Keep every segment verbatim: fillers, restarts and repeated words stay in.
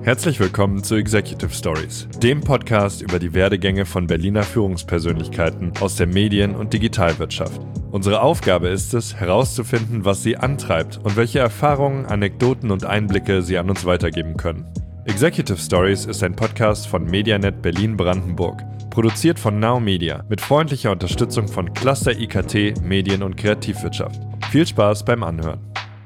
Herzlich willkommen zu Executive Stories, dem Podcast über die Werdegänge von Berliner Führungspersönlichkeiten aus der Medien- und Digitalwirtschaft. Unsere Aufgabe ist es, herauszufinden, was sie antreibt und welche Erfahrungen, Anekdoten und Einblicke sie an uns weitergeben können. Executive Stories ist ein Podcast von Medianet Berlin-Brandenburg, produziert von Now Media mit freundlicher Unterstützung von Cluster I K T, Medien- und Kreativwirtschaft. Viel Spaß beim Anhören.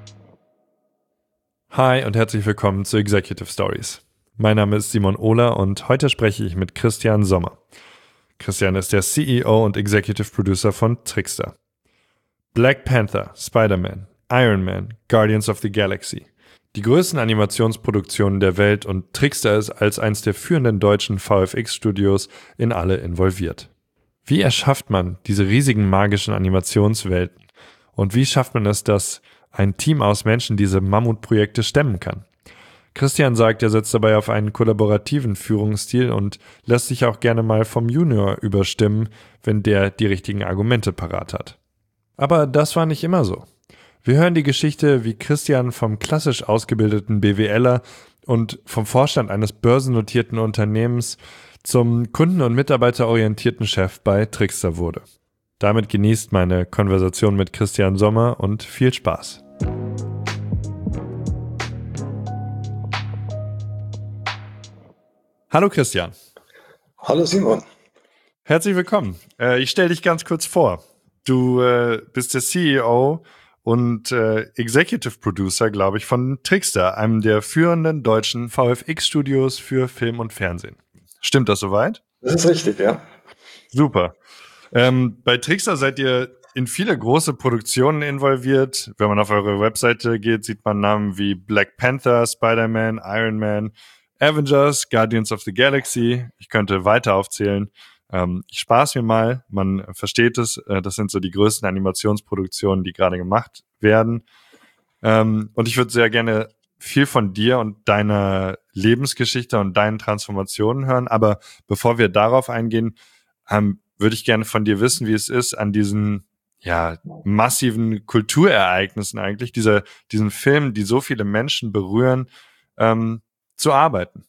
Hi und herzlich willkommen zu Executive Stories. Mein Name ist Simon Ohler und heute spreche ich mit Christian Sommer. Christian ist der C E O und Executive Producer von Trixter. Black Panther, Spider-Man, Iron Man, Guardians of the Galaxy. Die größten Animationsproduktionen der Welt und Trixter ist als eines der führenden deutschen V F X-Studios in alle involviert. Wie erschafft man diese riesigen magischen Animationswelten? Und wie schafft man es, dass ein Team aus Menschen diese Mammutprojekte stemmen kann? Christian sagt, er setzt dabei auf einen kollaborativen Führungsstil und lässt sich auch gerne mal vom Junior überstimmen, wenn der die richtigen Argumente parat hat. Aber das war nicht immer so. Wir hören die Geschichte, wie Christian vom klassisch ausgebildeten BWLer und vom Vorstand eines börsennotierten Unternehmens zum kunden- und mitarbeiterorientierten Chef bei Trixter wurde. Damit genießt meine Konversation mit Christian Sommer und viel Spaß. Hallo Christian. Hallo Simon. Herzlich willkommen. Äh, ich stelle dich ganz kurz vor. Du äh, bist der C E O und äh, Executive Producer, glaube ich, von Trixter, einem der führenden deutschen V F X-Studios für Film und Fernsehen. Stimmt das soweit? Das ist richtig, ja. Super. Ähm, bei Trixter seid ihr in viele große Produktionen involviert. Wenn man auf eure Webseite geht, sieht man Namen wie Black Panther, Spider-Man, Iron Man, Avengers, Guardians of the Galaxy. Ich könnte weiter aufzählen. Ähm, ich spaß mir mal. Man versteht es. Äh, das sind so die größten Animationsproduktionen, die gerade gemacht werden. Ähm, und ich würde sehr gerne viel von dir und deiner Lebensgeschichte und deinen Transformationen hören. Aber bevor wir darauf eingehen, ähm, würde ich gerne von dir wissen, wie es ist, an diesen ja massiven Kulturereignissen eigentlich, dieser, diesen Filmen, die so viele Menschen berühren, ähm, zu arbeiten.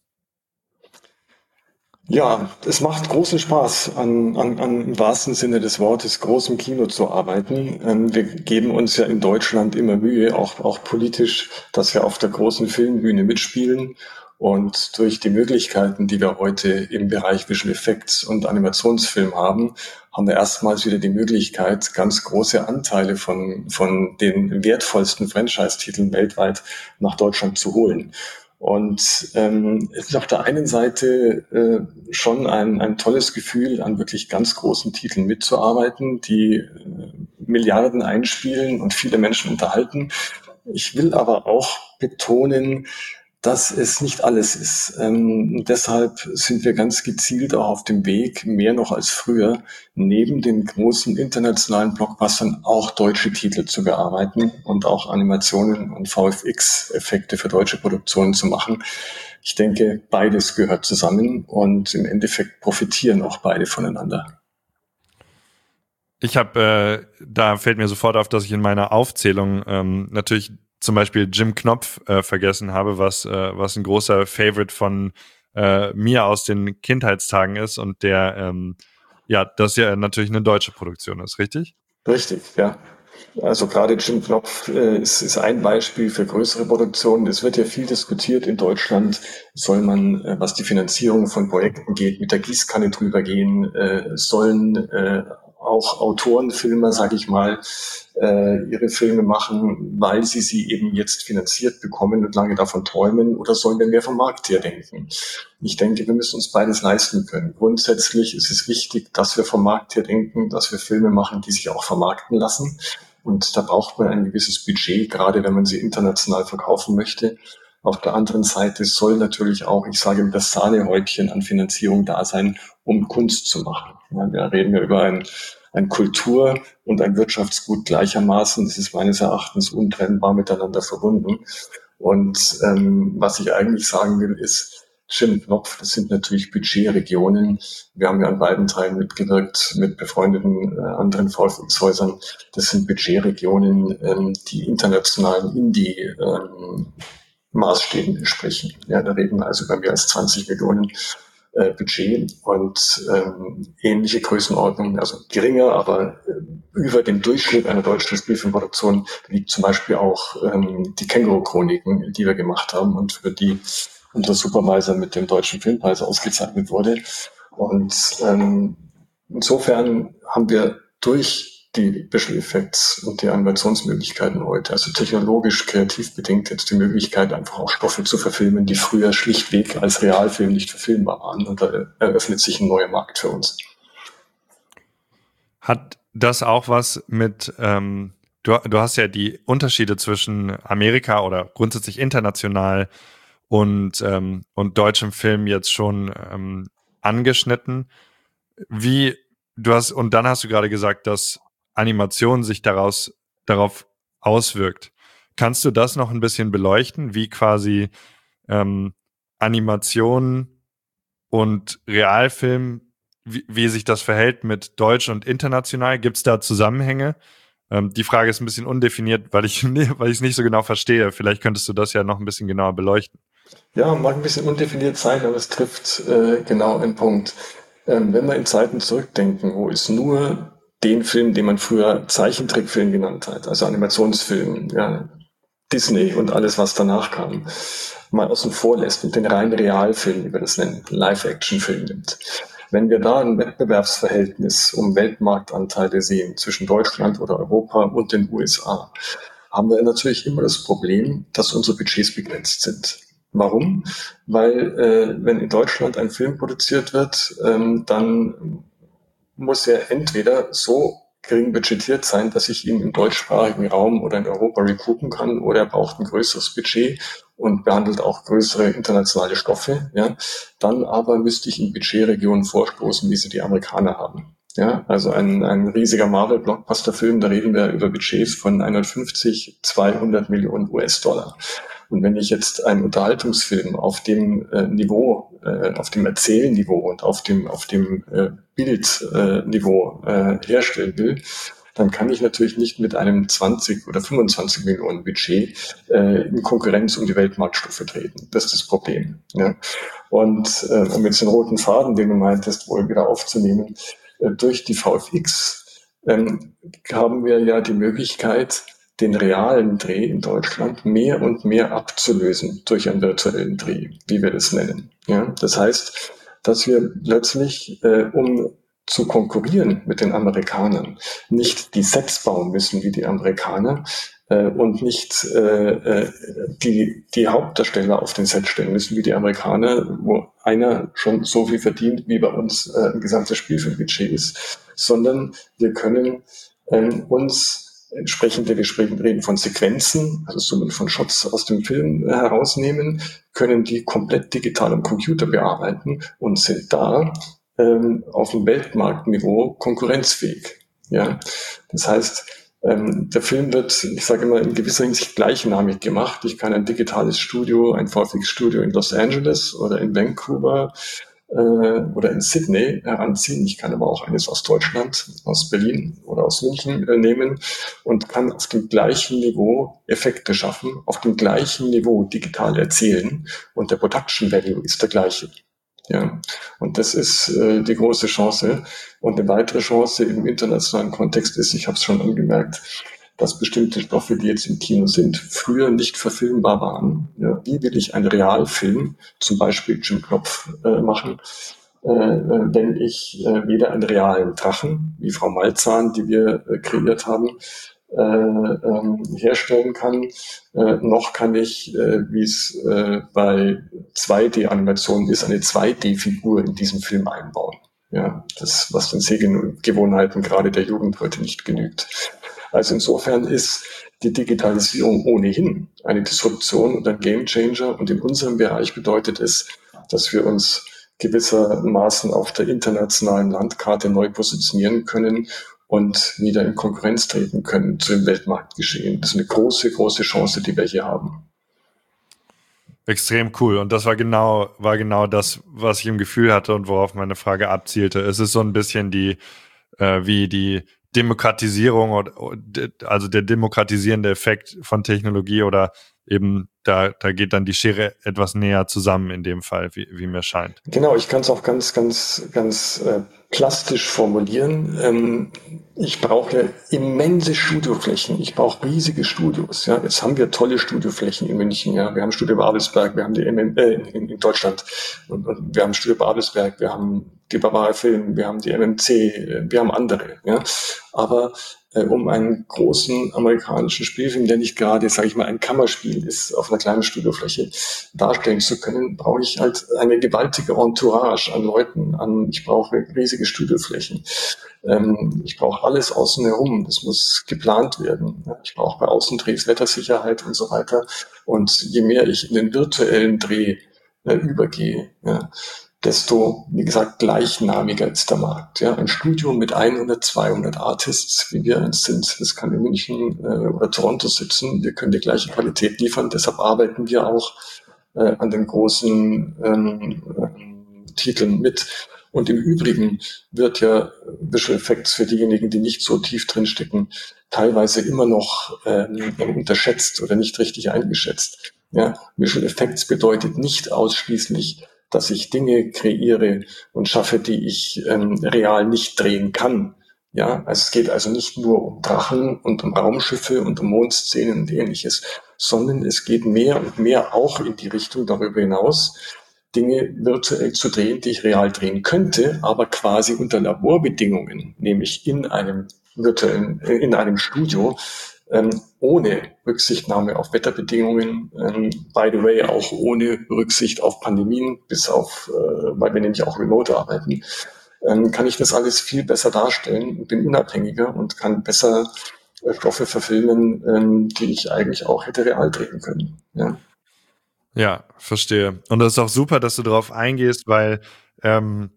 Ja, es macht großen Spaß, an, an, an im wahrsten Sinne des Wortes großem Kino zu arbeiten. Ähm, wir geben uns ja in Deutschland immer Mühe, auch, auch politisch, dass wir auf der großen Filmbühne mitspielen. Und durch die Möglichkeiten, die wir heute im Bereich Visual Effects und Animationsfilm haben, haben wir erstmals wieder die Möglichkeit, ganz große Anteile von, von den wertvollsten Franchise-Titeln weltweit nach Deutschland zu holen. Und ähm, es ist auf der einen Seite äh, schon ein, ein tolles Gefühl, an wirklich ganz großen Titeln mitzuarbeiten, die äh, Milliarden einspielen und viele Menschen unterhalten. Ich will aber auch betonen, dass es nicht alles ist. Ähm, deshalb sind wir ganz gezielt auch auf dem Weg, mehr noch als früher, neben den großen internationalen Blockbustern auch deutsche Titel zu bearbeiten und auch Animationen und V F X-Effekte für deutsche Produktionen zu machen. Ich denke, beides gehört zusammen und im Endeffekt profitieren auch beide voneinander. Ich habe, äh, da fällt mir sofort auf, dass ich in meiner Aufzählung ähm, natürlich zum Beispiel Jim Knopf äh, vergessen habe, was äh, was ein großer Favorite von äh, mir aus den Kindheitstagen ist und der ähm, ja, das ja natürlich eine deutsche Produktion ist, richtig? Richtig, ja. Also gerade Jim Knopf äh, ist, ist ein Beispiel für größere Produktionen. Es wird ja viel diskutiert in Deutschland. Soll man, äh, was die Finanzierung von Projekten geht, mit der Gießkanne drüber gehen? Äh, sollen äh, auch Autorenfilmer, sage ich mal, äh, ihre Filme machen, weil sie sie eben jetzt finanziert bekommen und lange davon träumen? Oder sollen wir mehr vom Markt her denken? Ich denke, wir müssen uns beides leisten können. Grundsätzlich ist es wichtig, dass wir vom Markt her denken, dass wir Filme machen, die sich auch vermarkten lassen. Und da braucht man ein gewisses Budget, gerade wenn man sie international verkaufen möchte. Auf der anderen Seite soll natürlich auch, ich sage, das Sahnehäubchen an Finanzierung da sein, um Kunst zu machen. Ja, wir reden ja über ein, ein Kultur- und ein Wirtschaftsgut gleichermaßen. Das ist meines Erachtens untrennbar miteinander verbunden. Und ähm, was ich eigentlich sagen will, ist, Jim Knopf, das sind natürlich Budgetregionen. Wir haben ja an beiden Teilen mitgewirkt mit befreundeten äh, anderen V F X-Häusern. Das sind Budgetregionen, ähm, die internationalen Indie- ähm, Maßstäben entsprechen. Ja, da reden wir also über mehr als zwanzig Millionen äh, Budget und ähm, ähnliche Größenordnungen, also geringer, aber äh, über dem Durchschnitt einer deutschen Spielfilmproduktion liegt zum Beispiel auch ähm, die Känguru-Chroniken, die wir gemacht haben und für die unser Supervisor mit dem Deutschen Filmpreis ausgezeichnet wurde. Und ähm, insofern haben wir durch die Visual Effects und die Animationsmöglichkeiten heute, also technologisch, kreativ bedingt, jetzt die Möglichkeit, einfach auch Stoffe zu verfilmen, die früher schlichtweg als Realfilm nicht verfilmbar waren. Und da eröffnet sich ein neuer Markt für uns. Hat das auch was mit, ähm, du, du hast ja die Unterschiede zwischen Amerika oder grundsätzlich international und, ähm, und deutschem Film jetzt schon ähm, angeschnitten. Wie, du hast, und dann hast du gerade gesagt, dass Animation sich daraus, darauf auswirkt. Kannst du das noch ein bisschen beleuchten, wie quasi ähm, Animation und Realfilm, wie, wie sich das verhält mit Deutsch und international? Gibt es da Zusammenhänge? Ähm, die Frage ist ein bisschen undefiniert, weil ich weil ich es nicht so genau verstehe. Vielleicht könntest du das ja noch ein bisschen genauer beleuchten. Ja, mag ein bisschen undefiniert sein, aber es trifft äh, genau einen Punkt. Ähm, wenn wir in Zeiten zurückdenken, wo es nur den Film, den man früher Zeichentrickfilm genannt hat, also Animationsfilm, ja, Disney und alles, was danach kam, mal außen vor lässt und den reinen Realfilm, wie wir das nennen, Live-Action-Film nimmt. Wenn wir da ein Wettbewerbsverhältnis um Weltmarktanteile sehen zwischen Deutschland oder Europa und den U S A, haben wir natürlich immer das Problem, dass unsere Budgets begrenzt sind. Warum? Weil äh, wenn in Deutschland ein Film produziert wird, ähm, dann muss er entweder so gering budgetiert sein, dass ich ihn im deutschsprachigen Raum oder in Europa recoupen kann, oder er braucht ein größeres Budget und behandelt auch größere internationale Stoffe. Ja. Dann aber müsste ich in Budgetregionen vorstoßen, wie sie die Amerikaner haben. Ja, also ein, ein riesiger Marvel-Blockbuster-Film, da reden wir über Budgets von hundertfünfzig, zweihundert Millionen U S-Dollar. Und wenn ich jetzt einen Unterhaltungsfilm auf dem äh, Niveau, äh, auf dem Erzählniveau und auf dem auf dem äh, Bildniveau äh, äh, herstellen will, dann kann ich natürlich nicht mit einem zwanzig oder fünfundzwanzig Millionen Budget äh, in Konkurrenz um die Weltmarktstufe treten. Das ist das Problem. Ja. Und äh, um jetzt den roten Faden, den du meintest, wohl wieder aufzunehmen, äh, durch die V F X ähm, haben wir ja die Möglichkeit, den realen Dreh in Deutschland mehr und mehr abzulösen durch einen virtuellen Dreh, wie wir das nennen. Ja, das heißt, dass wir plötzlich, äh, um zu konkurrieren mit den Amerikanern, nicht die Sets bauen müssen wie die Amerikaner äh, und nicht äh, die, die Hauptdarsteller auf den Set stellen müssen wie die Amerikaner, wo einer schon so viel verdient, wie bei uns äh, ein gesamtes Spielfilmbudget ist, sondern wir können ähm, uns entsprechende, wir sprechen, reden von Sequenzen, also Summen von Shots aus dem Film äh, herausnehmen, können die komplett digital am Computer bearbeiten und sind da ähm, auf dem Weltmarktniveau konkurrenzfähig. Ja, das heißt, ähm, der Film wird, ich sage immer, in gewisser Hinsicht gleichnamig gemacht. Ich kann ein digitales Studio, ein V F X-Studio in Los Angeles oder in Vancouver oder in Sydney heranziehen. Ich kann aber auch eines aus Deutschland, aus Berlin oder aus München äh, nehmen und kann auf dem gleichen Niveau Effekte schaffen, auf dem gleichen Niveau digital erzählen und der Production Value ist der gleiche. Ja, und das ist äh, die große Chance. Und eine weitere Chance im internationalen Kontext ist, ich habe es schon angemerkt, dass bestimmte Stoffe, die jetzt im Kino sind, früher nicht verfilmbar waren. Ja, wie will ich einen Realfilm, zum Beispiel Jim Knopf, äh, machen, äh, wenn ich äh, weder einen realen Drachen, wie Frau Malzahn, die wir äh, kreiert haben, äh, ähm, herstellen kann, äh, noch kann ich, äh, wie es äh, bei zwei D-Animationen ist, eine zwei D-Figur in diesem Film einbauen. Ja, das, was den Sehgewohnheiten gerade der Jugend heute nicht genügt. Also insofern ist die Digitalisierung ohnehin eine Disruption und ein Gamechanger. Und in unserem Bereich bedeutet es, dass wir uns gewissermaßen auf der internationalen Landkarte neu positionieren können und wieder in Konkurrenz treten können zu dem Weltmarktgeschehen. Das ist eine große, große Chance, die wir hier haben. Extrem cool. Und das war genau, war genau das, was ich im Gefühl hatte und worauf meine Frage abzielte. Es ist so ein bisschen die, äh, wie die Demokratisierung, oder also der demokratisierende Effekt von Technologie oder eben da, da geht dann die Schere etwas näher zusammen in dem Fall, wie, wie mir scheint. Genau, ich kann es auch ganz, ganz, ganz äh, plastisch formulieren. Ähm, ich brauche immense Studioflächen. Ich brauche riesige Studios. Ja, jetzt haben wir tolle Studioflächen in München. Ja, wir haben Studio Babelsberg, wir haben die M M, äh, in, in Deutschland und, und wir haben Studio Babelsberg, wir haben die Bavaria Film, wir haben die M M C, äh, wir haben andere. Ja, aber äh, um einen großen amerikanischen Spielfilm, der nicht gerade, sage ich mal, ein Kammerspiel ist, auf einer kleinen Studiofläche darstellen zu können, brauche ich halt eine gewaltige Entourage an Leuten, an, ich brauche riesige Studioflächen. Ähm, ich brauche alles außen herum. Das muss geplant werden. Ja, ich brauche bei Außendrehs Wettersicherheit und so weiter. Und je mehr ich in den virtuellen Dreh äh, übergehe, ja, desto, wie gesagt, gleichnamiger ist der Markt. Ja, ein Studio mit hundert, zweihundert Artists, wie wir eins sind, das kann in München äh, oder Toronto sitzen. Wir können die gleiche Qualität liefern. Deshalb arbeiten wir auch äh, an den großen ähm, ähm, Titeln mit. Und im Übrigen wird ja Visual Effects für diejenigen, die nicht so tief drinstecken, teilweise immer noch ähm, unterschätzt oder nicht richtig eingeschätzt. Ja, Visual Effects bedeutet nicht ausschließlich, dass ich Dinge kreiere und schaffe, die ich ähm, real nicht drehen kann. Ja, also es geht also nicht nur um Drachen und um Raumschiffe und um Mondszenen und ähnliches, sondern es geht mehr und mehr auch in die Richtung darüber hinaus, Dinge virtuell zu drehen, die ich real drehen könnte, aber quasi unter Laborbedingungen, nämlich in einem virtuellen, in einem Studio, ähm, ohne Rücksichtnahme auf Wetterbedingungen, ähm, by the way, auch ohne Rücksicht auf Pandemien, bis auf, äh, weil wir nämlich auch remote arbeiten, ähm, kann ich das alles viel besser darstellen, bin unabhängiger und kann besser äh, Stoffe verfilmen, ähm, die ich eigentlich auch hätte real drehen können. Ja. Ja, verstehe. Und das ist auch super, dass du darauf eingehst, weil ähm,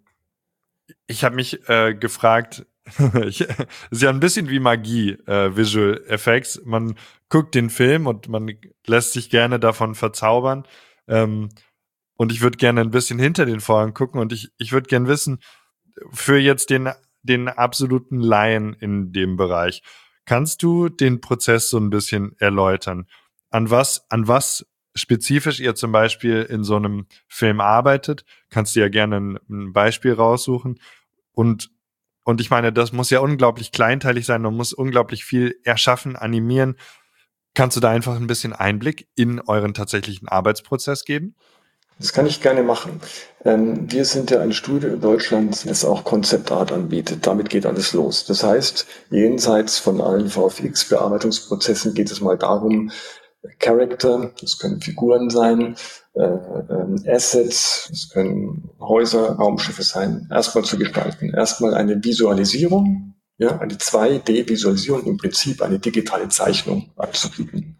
ich habe mich äh, gefragt, ich, ist ja ein bisschen wie Magie, äh, Visual Effects. Man guckt den Film und man lässt sich gerne davon verzaubern. Ähm, und ich würde gerne ein bisschen hinter den Vorhang gucken und ich, ich würde gerne wissen, für jetzt den, den absoluten Laien in dem Bereich, kannst du den Prozess so ein bisschen erläutern? An was, an was spezifisch ihr zum Beispiel in so einem Film arbeitet? Kannst du ja gerne ein, ein Beispiel raussuchen. Und, und ich meine, das muss ja unglaublich kleinteilig sein, man muss unglaublich viel erschaffen, animieren. Kannst du da einfach ein bisschen Einblick in euren tatsächlichen Arbeitsprozess geben? Das kann ich gerne machen. Ähm, wir sind ja ein Studio in Deutschland, das auch Concept Art anbietet. Damit geht alles los. Das heißt, jenseits von allen V F X-Bearbeitungsprozessen geht es mal darum, Character, das können Figuren sein, äh, ähm, Assets, das können Häuser, Raumschiffe sein, erstmal zu gestalten. Erstmal eine Visualisierung, ja, eine zwei D-Visualisierung, im Prinzip eine digitale Zeichnung anzubieten.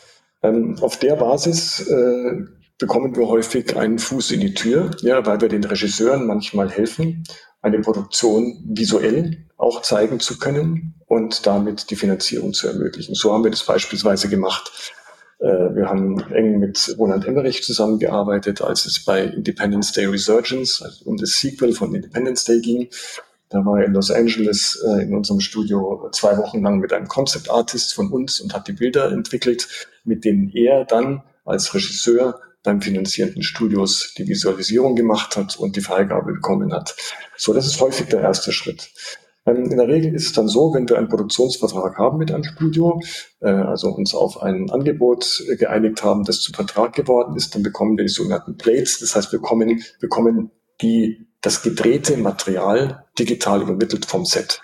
Ähm, auf der Basis äh, bekommen wir häufig einen Fuß in die Tür, ja, weil wir den Regisseuren manchmal helfen, eine Produktion visuell auch zeigen zu können und damit die Finanzierung zu ermöglichen. So haben wir das beispielsweise gemacht. Äh, wir haben eng mit Roland Emmerich zusammengearbeitet, als es bei Independence Day Resurgence, also um das Sequel von Independence Day ging. Da war er in Los Angeles äh, in unserem Studio zwei Wochen lang mit einem Concept Artist von uns und hat die Bilder entwickelt, mit denen er dann als Regisseur beim finanzierenden Studios die Visualisierung gemacht hat und die Freigabe bekommen hat. So, das ist häufig der erste Schritt. Ähm, in der Regel ist es dann so, wenn wir einen Produktionsvertrag haben mit einem Studio, äh, also uns auf ein Angebot äh, geeinigt haben, das zum Vertrag geworden ist, dann bekommen wir die sogenannten Plates. Das heißt, wir bekommen, bekommen die, das gedrehte Material digital übermittelt vom Set.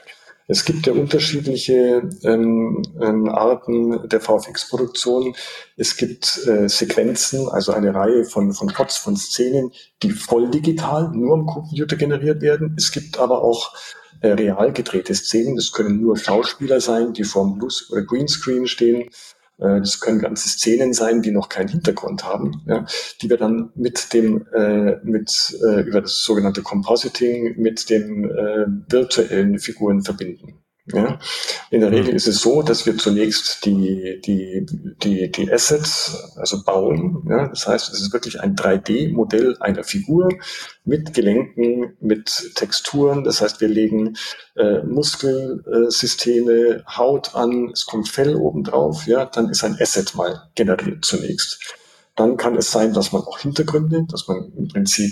Es gibt ja unterschiedliche ähm, ähm, Arten der V F X-Produktion. Es gibt äh, Sequenzen, also eine Reihe von, von Shots, von Szenen, die voll digital nur am Computer generiert werden. Es gibt aber auch äh, real gedrehte Szenen. Das können nur Schauspieler sein, die vorm Blue- oder Greenscreen stehen. Äh, das können ganze Szenen sein, die noch keinen Hintergrund haben, ja, die wir dann mit dem, äh, mit äh, über das sogenannte Compositing mit den äh, virtuellen Figuren verbinden. Ja? In der Regel Mhm. ist es so, dass wir zunächst die, die, die, die Assets also bauen. Ja? Das heißt, es ist wirklich ein drei D-Modell einer Figur mit Gelenken, mit Texturen. Das heißt, wir legen äh, Muskelsysteme, Haut an, es kommt Fell obendrauf. Ja? Dann ist ein Asset mal generiert zunächst. Dann kann es sein, dass man auch Hintergründe, dass man im Prinzip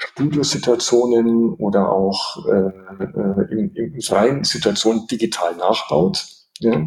Studiosituationen oder auch äh, äh, in, in freien Situationen digital nachbaut. Ja?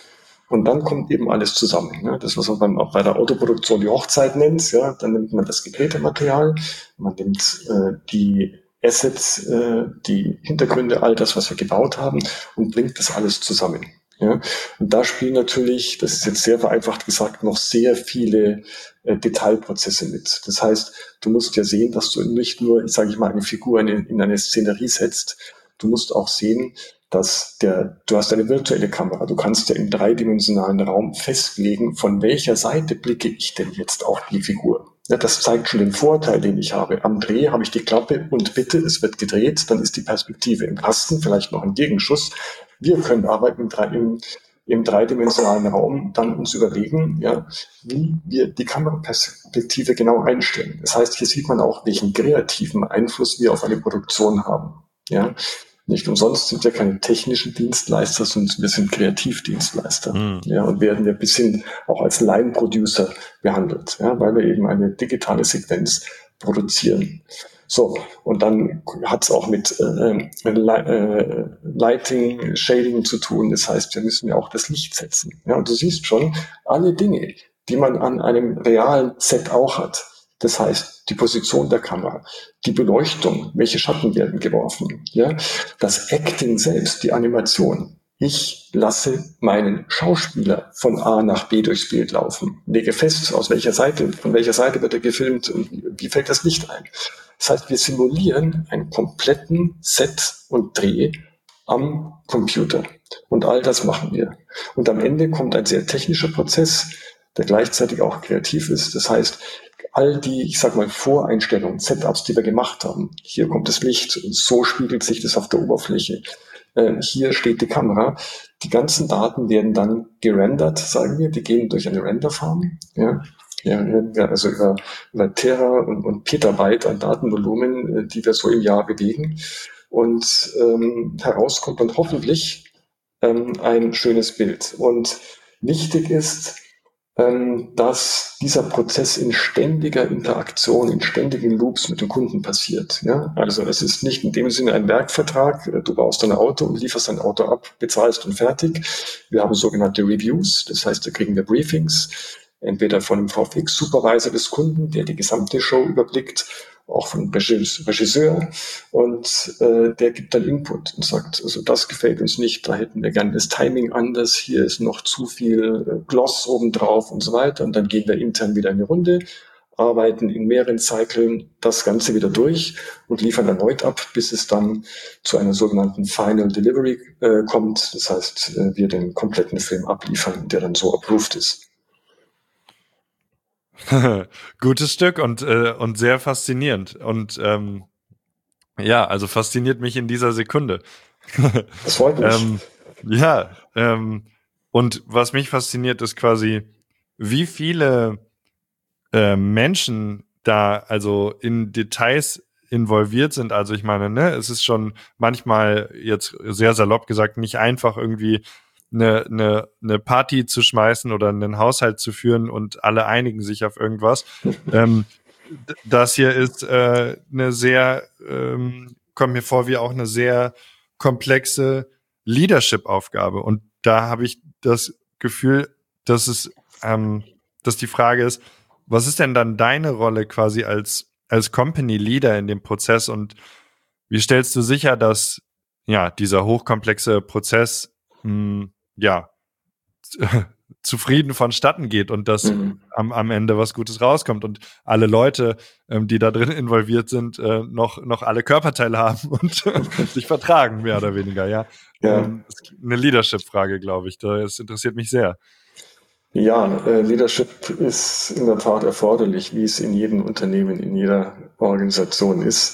Und dann kommt eben alles zusammen. Ja? Das, was man beim, auch bei der Autoproduktion die Hochzeit nennt, ja? Dann nimmt man das gedrehte Material, man nimmt äh, die Assets, äh, die Hintergründe, all das, was wir gebaut haben und bringt das alles zusammen. Ja, und da spielen natürlich, das ist jetzt sehr vereinfacht gesagt, noch sehr viele äh, Detailprozesse mit. Das heißt, du musst ja sehen, dass du nicht nur, sage ich mal, eine Figur in, in eine Szenerie setzt. Du musst auch sehen, dass der, du hast eine virtuelle Kamera. Du kannst ja im dreidimensionalen Raum festlegen, von welcher Seite blicke ich denn jetzt auf die Figur. Ja, das zeigt schon den Vorteil, den ich habe. Am Dreh habe ich die Klappe und bitte, es wird gedreht, dann ist die Perspektive im Kasten, vielleicht noch ein Gegenschuss. Wir können aber im, im, im dreidimensionalen Raum dann uns überlegen, ja, wie wir die Kameraperspektive genau einstellen. Das heißt, hier sieht man auch, welchen kreativen Einfluss wir auf eine Produktion haben. Ja, nicht umsonst sind wir keine technischen Dienstleister, sondern wir sind Kreativdienstleister. Mhm. Ja, und werden ja bis hin auch als Line-Producer behandelt, ja, weil wir eben eine digitale Sequenz produzieren. So, und dann hat es auch mit äh, äh, Lighting, Shading zu tun. Das heißt, wir müssen ja auch das Licht setzen. Ja, und du siehst schon, alle Dinge, die man an einem realen Set auch hat. Das heißt, die Position der Kamera, die Beleuchtung, welche Schatten werden geworfen, ja, das Acting selbst, die Animation. Ich lasse meinen Schauspieler von A nach B durchs Bild laufen, lege fest, aus welcher Seite, von welcher Seite wird er gefilmt und wie fällt das Licht ein. Das heißt, wir simulieren einen kompletten Set und Dreh am Computer. Und all das machen wir. Und am Ende kommt ein sehr technischer Prozess, der gleichzeitig auch kreativ ist. Das heißt, all die, ich sag mal, Voreinstellungen, Setups, die wir gemacht haben, hier kommt das Licht, so spiegelt sich das auf der Oberfläche, äh, hier steht die Kamera, die ganzen Daten werden dann gerendert, sagen wir, die gehen durch eine Renderfarm, ja, ja, ja, also über, über Tera und, und Petabyte an Datenvolumen, die wir so im Jahr bewegen. Und ähm, herauskommt dann hoffentlich ähm, ein schönes Bild. Und wichtig ist, ähm, dass dieser Prozess in ständiger Interaktion, in ständigen Loops mit dem Kunden passiert. Ja? Also es ist nicht in dem Sinne ein Werkvertrag, du baust dein Auto und lieferst dein Auto ab, bezahlst und fertig. Wir haben sogenannte Reviews, das heißt, da kriegen wir Briefings, entweder von einem V F X-Supervisor des Kunden, der die gesamte Show überblickt, auch von Regisseur, und äh, der gibt dann Input und sagt, also das gefällt uns nicht, da hätten wir gerne das Timing anders, hier ist noch zu viel Gloss obendrauf und so weiter, und dann gehen wir intern wieder eine Runde, arbeiten in mehreren Zyklen das Ganze wieder durch und liefern erneut ab, bis es dann zu einer sogenannten Final Delivery äh, kommt, das heißt, äh, wir den kompletten Film abliefern, der dann so approved ist. Gutes Stück und, äh, und sehr faszinierend. Und ähm, ja, also fasziniert mich in dieser Sekunde. Das freut mich. ähm, ja, ähm, und was mich fasziniert, ist quasi, wie viele äh, Menschen da also in Details involviert sind. Also ich meine, ne, es ist schon manchmal jetzt sehr salopp gesagt nicht einfach irgendwie eine, eine, eine Party zu schmeißen oder einen Haushalt zu führen und alle einigen sich auf irgendwas. ähm, das hier ist äh, eine sehr, ähm, kommt mir vor wie auch eine sehr komplexe Leadership-Aufgabe. Und da habe ich das Gefühl, dass es, ähm, dass die Frage ist, was ist denn dann deine Rolle quasi als, als Company Leader in dem Prozess und wie stellst du sicher, dass ja dieser hochkomplexe Prozess mh, ja zufrieden vonstatten geht und dass mhm. am, am Ende was Gutes rauskommt und alle Leute, ähm, die da drin involviert sind, äh, noch, noch alle Körperteile haben und sich vertragen, mehr oder weniger, ja. ja. Ähm, das ist eine Leadership-Frage, glaube ich. Das interessiert mich sehr. Ja, äh, Leadership ist in der Tat erforderlich, wie es in jedem Unternehmen, in jeder Organisation ist.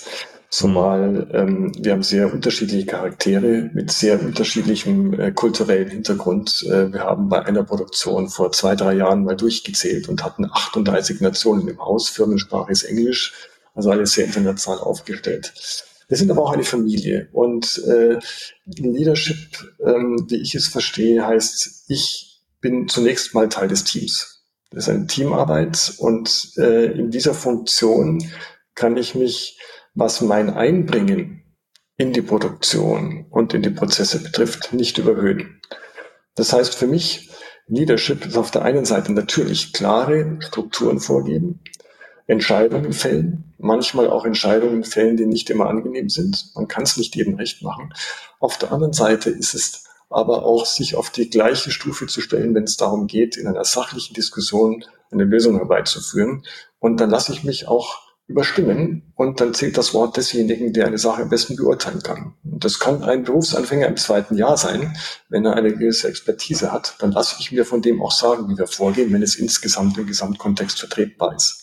Zumal ähm, wir haben sehr unterschiedliche Charaktere mit sehr unterschiedlichem äh, kulturellen Hintergrund. Äh, wir haben bei einer Produktion vor zwei, drei Jahren mal durchgezählt und hatten achtunddreißig Nationen im Haus. Firmensprache ist Englisch, also alles sehr international aufgestellt. Wir sind aber auch eine Familie und äh, Leadership, ähm, wie ich es verstehe, heißt, ich bin zunächst mal Teil des Teams. Das ist eine Teamarbeit und äh, in dieser Funktion kann ich mich, was mein Einbringen in die Produktion und in die Prozesse betrifft, nicht überhöhen. Das heißt für mich, Leadership ist auf der einen Seite natürlich klare Strukturen vorgeben, Entscheidungen fällen, manchmal auch Entscheidungen fällen, die nicht immer angenehm sind. Man kann es nicht jedem recht machen. Auf der anderen Seite ist es aber auch, sich auf die gleiche Stufe zu stellen, wenn es darum geht, in einer sachlichen Diskussion eine Lösung herbeizuführen. Und dann lasse ich mich auch überstimmen und dann zählt das Wort desjenigen, der eine Sache am besten beurteilen kann. Und das kann ein Berufsanfänger im zweiten Jahr sein, wenn er eine gewisse Expertise hat. Dann lasse ich mir von dem auch sagen, wie wir vorgehen, wenn es insgesamt im Gesamtkontext vertretbar ist.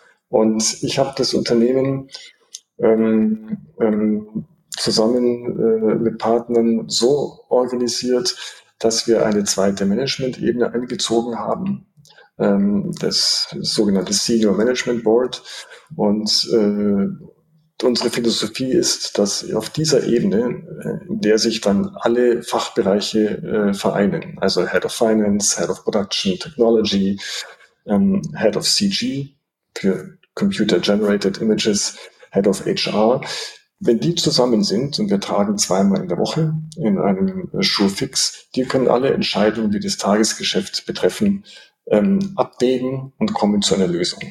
Und ich habe das Unternehmen ähm, ähm, zusammen äh, mit Partnern so organisiert, dass wir eine zweite Management-Ebene eingezogen haben, ähm, das sogenannte Senior Management Board. Und äh, unsere Philosophie ist, dass auf dieser Ebene, in der sich dann alle Fachbereiche äh, vereinen, also Head of Finance, Head of Production, Technology, ähm, Head of C G für Computer Generated Images, Head of H R, wenn die zusammen sind und wir tragen zweimal in der Woche in einem Schulfix, die können alle Entscheidungen, die das Tagesgeschäft betreffen, ähm, abwägen und kommen zu einer Lösung.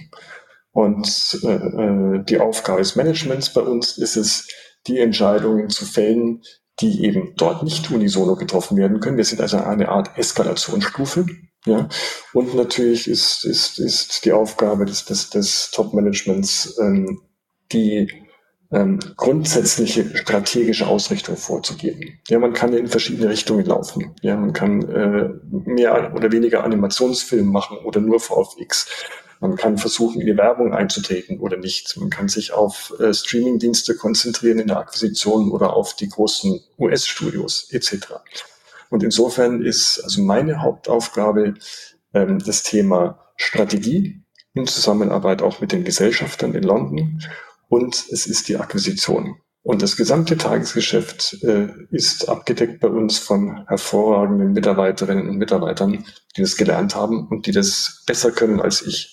Und äh, die Aufgabe des Managements bei uns ist es, die Entscheidungen zu fällen, die eben dort nicht unisono getroffen werden können. Wir sind also eine Art Eskalationsstufe. Ja, und natürlich ist, ist, ist die Aufgabe des, des, des Top-Managements, ähm, die ähm, grundsätzliche strategische Ausrichtung vorzugeben. Ja, man kann ja in verschiedene Richtungen laufen. Ja, man kann äh, mehr oder weniger Animationsfilm machen oder nur V F X. Man kann versuchen, in die Werbung einzutreten oder nicht. Man kann sich auf äh, Streaming-Dienste konzentrieren in der Akquisition oder auf die großen U S-Studios et cetera. Und insofern ist also meine Hauptaufgabe ähm, das Thema Strategie in Zusammenarbeit auch mit den Gesellschaftern in London und es ist die Akquisition. Und das gesamte Tagesgeschäft äh, ist abgedeckt bei uns von hervorragenden Mitarbeiterinnen und Mitarbeitern, die das gelernt haben und die das besser können als ich.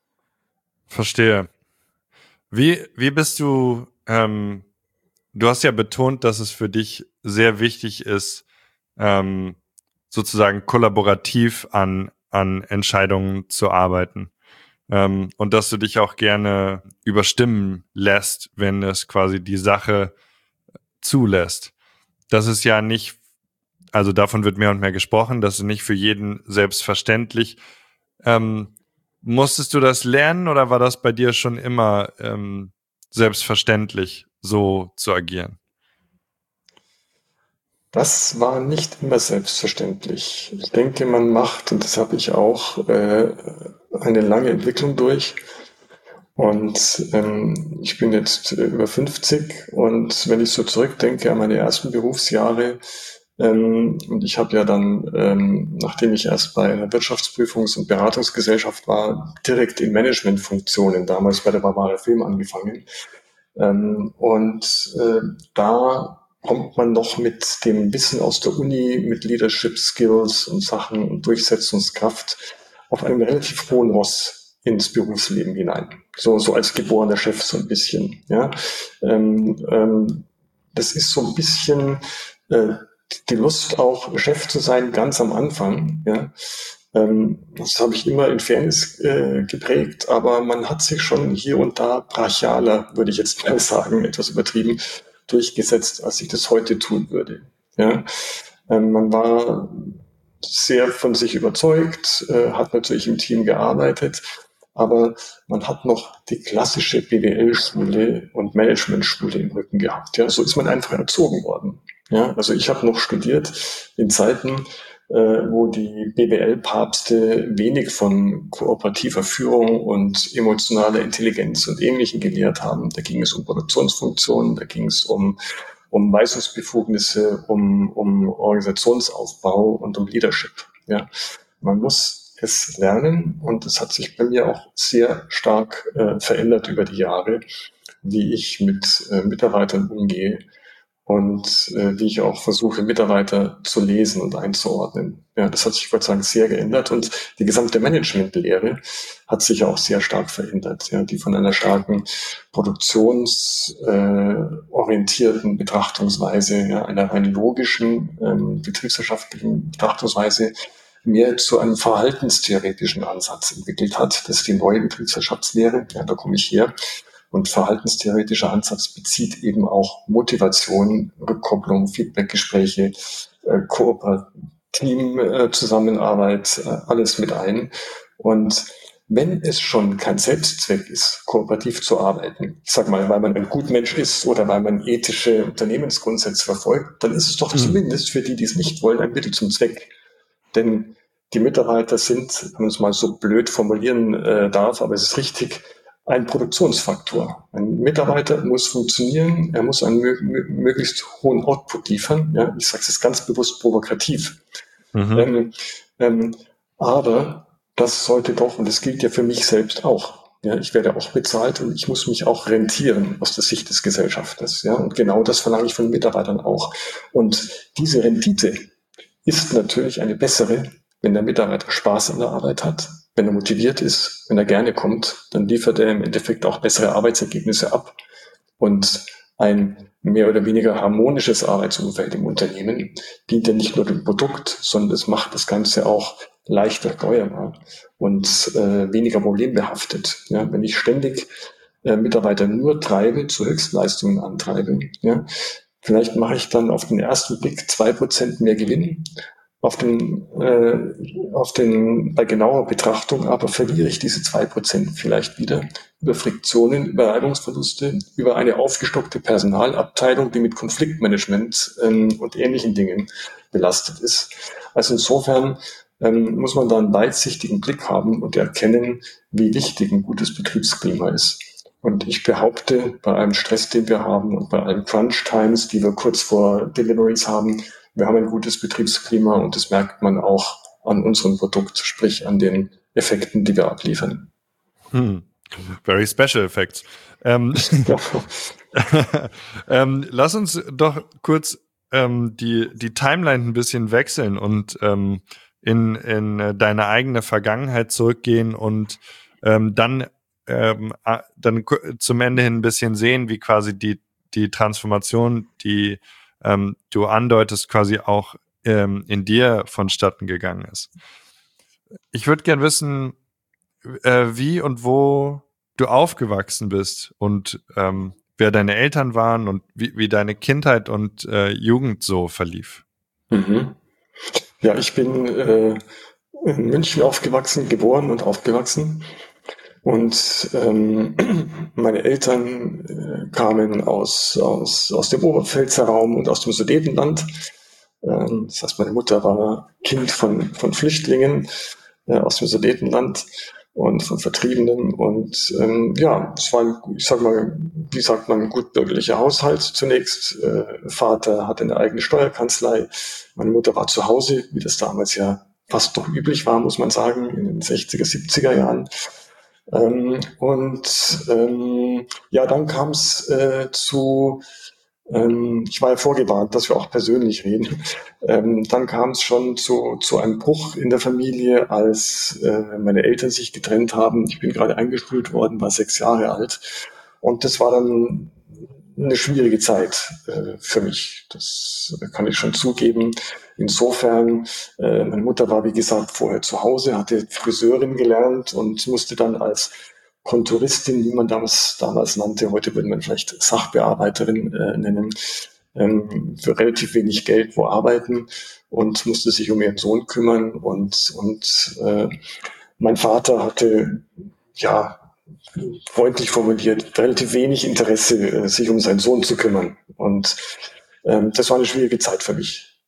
Verstehe. Wie, wie bist du, ähm, du hast ja betont, dass es für dich sehr wichtig ist, ähm, sozusagen kollaborativ an, an Entscheidungen zu arbeiten. Ähm, und dass du dich auch gerne überstimmen lässt, wenn es quasi die Sache zulässt. Das ist ja nicht, also davon wird mehr und mehr gesprochen, das ist nicht für jeden selbstverständlich. Ähm, musstest du das lernen oder war das bei dir schon immer ähm, selbstverständlich, so zu agieren? Das war nicht immer selbstverständlich. Ich denke, man macht, und das habe ich auch, äh, eine lange Entwicklung durch. Und ähm, ich bin jetzt äh, über fünfzig und wenn ich so zurückdenke an meine ersten Berufsjahre, ähm, und ich habe ja dann, ähm, nachdem ich erst bei einer Wirtschaftsprüfungs- und Beratungsgesellschaft war, direkt in Managementfunktionen, damals bei der Barbara Film angefangen. Ähm, und äh, da kommt man noch mit dem Wissen aus der Uni, mit Leadership Skills und Sachen und Durchsetzungskraft auf einem relativ hohen Ross ins Berufsleben hinein. So, so als geborener Chef so ein bisschen, ja. Ähm, ähm, das ist so ein bisschen äh, die Lust auch, Chef zu sein, ganz am Anfang, ja. Ähm, das habe ich immer in Fairness äh, geprägt, aber man hat sich schon hier und da brachialer, würde ich jetzt mal sagen, etwas übertrieben, durchgesetzt, als ich das heute tun würde. Ja? Ähm, man war sehr von sich überzeugt, äh, hat natürlich im Team gearbeitet, aber man hat noch die klassische B W L-Schule und Management-Schule im Rücken gehabt. Ja? So ist man einfach erzogen worden. Ja? Also ich habe noch studiert in Zeiten, äh, wo die B W L-Papste wenig von kooperativer Führung und emotionaler Intelligenz und Ähnlichem gelehrt haben. Da ging es um Produktionsfunktionen, da ging es um um Weisungsbefugnisse, um, um Organisationsaufbau und um Leadership. Ja. Man muss es lernen und es hat sich bei mir auch sehr stark äh, verändert über die Jahre, wie ich mit äh, Mitarbeitern umgehe und äh, wie ich auch versuche, Mitarbeiter zu lesen und einzuordnen. Ja, das hat sich, Gott sei Dank, sehr geändert und die gesamte Managementlehre hat sich auch sehr stark verändert, ja, die von einer starken produktionsorientierten äh, Betrachtungsweise, ja, einer rein logischen, ähm, betriebswirtschaftlichen Betrachtungsweise mehr zu einem verhaltenstheoretischen Ansatz entwickelt hat. Das ist die neue Betriebswirtschaftslehre, ja, da komme ich her. Und verhaltenstheoretischer Ansatz bezieht eben auch Motivation, Rückkopplung, Feedbackgespräche, äh, Teamzusammenarbeit, äh, alles mit ein. Und wenn es schon kein Selbstzweck ist, kooperativ zu arbeiten, ich sag mal, weil man ein Gutmensch ist oder weil man ethische Unternehmensgrundsätze verfolgt, dann ist es doch mhm. zumindest für die, die es nicht wollen, ein Mittel zum Zweck. Denn die Mitarbeiter sind, wenn man es mal so blöd formulieren äh, darf, aber es ist richtig, ein Produktionsfaktor. Ein Mitarbeiter muss funktionieren, er muss einen mö- mö- möglichst hohen Output liefern. Ja, ich sage es jetzt ganz bewusst provokativ. Mhm. Ähm, ähm, aber das sollte doch, und das gilt ja für mich selbst auch, ja, ich werde auch bezahlt und ich muss mich auch rentieren aus der Sicht des Gesellschafters. Ja, und genau das verlange ich von Mitarbeitern auch. Und diese Rendite ist natürlich eine bessere, wenn der Mitarbeiter Spaß an der Arbeit hat, wenn er motiviert ist, wenn er gerne kommt, dann liefert er im Endeffekt auch bessere Arbeitsergebnisse ab. Und ein mehr oder weniger harmonisches Arbeitsumfeld im Unternehmen dient ja nicht nur dem Produkt, sondern es macht das Ganze auch leichter steuerbar und äh, weniger problembehaftet. Ja, wenn ich ständig äh, Mitarbeiter nur treibe, zu Höchstleistungen antreibe, ja, vielleicht mache ich dann auf den ersten Blick zwei Prozent mehr Gewinn. Auf den, äh, auf den, bei genauer Betrachtung aber verliere ich diese zwei Prozent vielleicht wieder über Friktionen, über Reibungsverluste, über eine aufgestockte Personalabteilung, die mit Konfliktmanagement ähm, und ähnlichen Dingen belastet ist. Also insofern ähm, muss man da einen weitsichtigen Blick haben und erkennen, wie wichtig ein gutes Betriebsklima ist. Und ich behaupte, bei allem Stress, den wir haben und bei allen Crunch-Times, die wir kurz vor Deliveries haben, wir haben ein gutes Betriebsklima und das merkt man auch an unserem Produkt, sprich an den Effekten, die wir abliefern. Hm. Very special effects. Ähm, ähm, lass uns doch kurz ähm, die, die Timeline ein bisschen wechseln und ähm, in, in deine eigene Vergangenheit zurückgehen und ähm, dann, ähm, dann zum Ende hin ein bisschen sehen, wie quasi die, die Transformation, die ähm, du andeutest, quasi auch ähm, in dir vonstatten gegangen ist. Ich würde gern wissen, äh, wie und wo du aufgewachsen bist und ähm, wer deine Eltern waren und wie, wie deine Kindheit und äh, Jugend so verlief. Mhm. Ja, ich bin äh, in München aufgewachsen, geboren und aufgewachsen. Und ähm, meine Eltern äh, kamen aus, aus, aus dem Oberpfälzer Raum und aus dem Sudetenland. Ähm, das heißt, meine Mutter war Kind von, von Flüchtlingen äh, aus dem Sudetenland und von Vertriebenen. Und ähm, ja, es war, ein, ich sag mal, wie sagt man, ein gutbürgerlicher Haushalt zunächst. Äh, Vater hatte eine eigene Steuerkanzlei. Meine Mutter war zu Hause, wie das damals ja fast doch üblich war, muss man sagen, in den sechziger, siebziger Jahren. Ähm, und ähm, ja, dann kam es äh, zu, ähm, ich war ja vorgewarnt, dass wir auch persönlich reden. Ähm, dann kam es schon zu, zu einem Bruch in der Familie, als äh, meine Eltern sich getrennt haben. Ich bin gerade eingeschult worden, war sechs Jahre alt. Und das war dann eine schwierige Zeit äh, für mich. Das kann ich schon zugeben. Insofern, äh, meine Mutter war, wie gesagt, vorher zu Hause, hatte Friseurin gelernt und musste dann als Konturistin, wie man damals, damals nannte, heute würde man vielleicht Sachbearbeiterin äh, nennen, ähm, für relativ wenig Geld wo arbeiten und musste sich um ihren Sohn kümmern. Und, und äh, mein Vater hatte, ja, freundlich formuliert, relativ wenig Interesse, sich um seinen Sohn zu kümmern. Und ähm, das war eine schwierige Zeit für mich.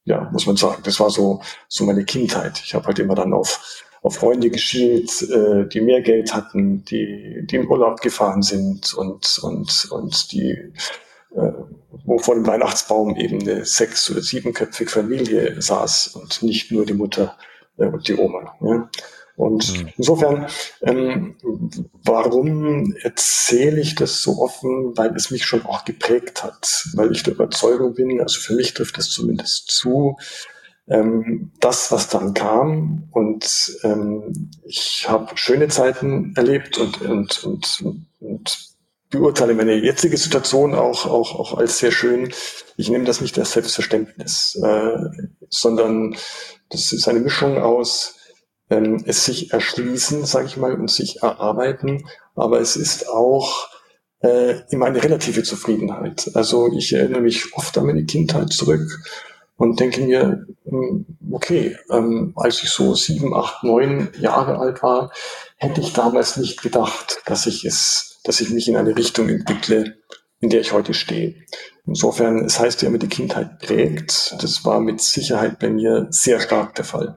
ja, muss man sagen, das war so, so meine Kindheit. Ich habe halt immer dann auf, auf Freunde geschielt, äh, die mehr Geld hatten, die, die in Urlaub gefahren sind und, und, und die, äh, wo vor dem Weihnachtsbaum eben eine sechs- oder siebenköpfige Familie saß und nicht nur die Mutter äh, und die Oma. Ja. Und Hm. insofern, ähm, warum erzähle ich das so offen? Weil es mich schon auch geprägt hat, weil ich der Überzeugung bin, also für mich trifft es zumindest zu, ähm, das, was dann kam, und ähm, ich habe schöne Zeiten erlebt und, und, und, und beurteile meine jetzige Situation auch, auch, auch als sehr schön. Ich nehme das nicht als Selbstverständnis, äh, sondern das ist eine Mischung aus ähm, es sich erschließen, sage ich mal, und sich erarbeiten, aber es ist auch äh, immer eine relative Zufriedenheit. Also ich erinnere mich oft an meine Kindheit zurück und denke mir, hm, okay, ähm, als ich so sieben, acht, neun Jahre alt war, hätte ich damals nicht gedacht, dass ich es, dass ich mich in eine Richtung entwickle, in der ich heute stehe. Insofern, es heißt ja immer, die Kindheit prägt. Das war mit Sicherheit bei mir sehr stark der Fall.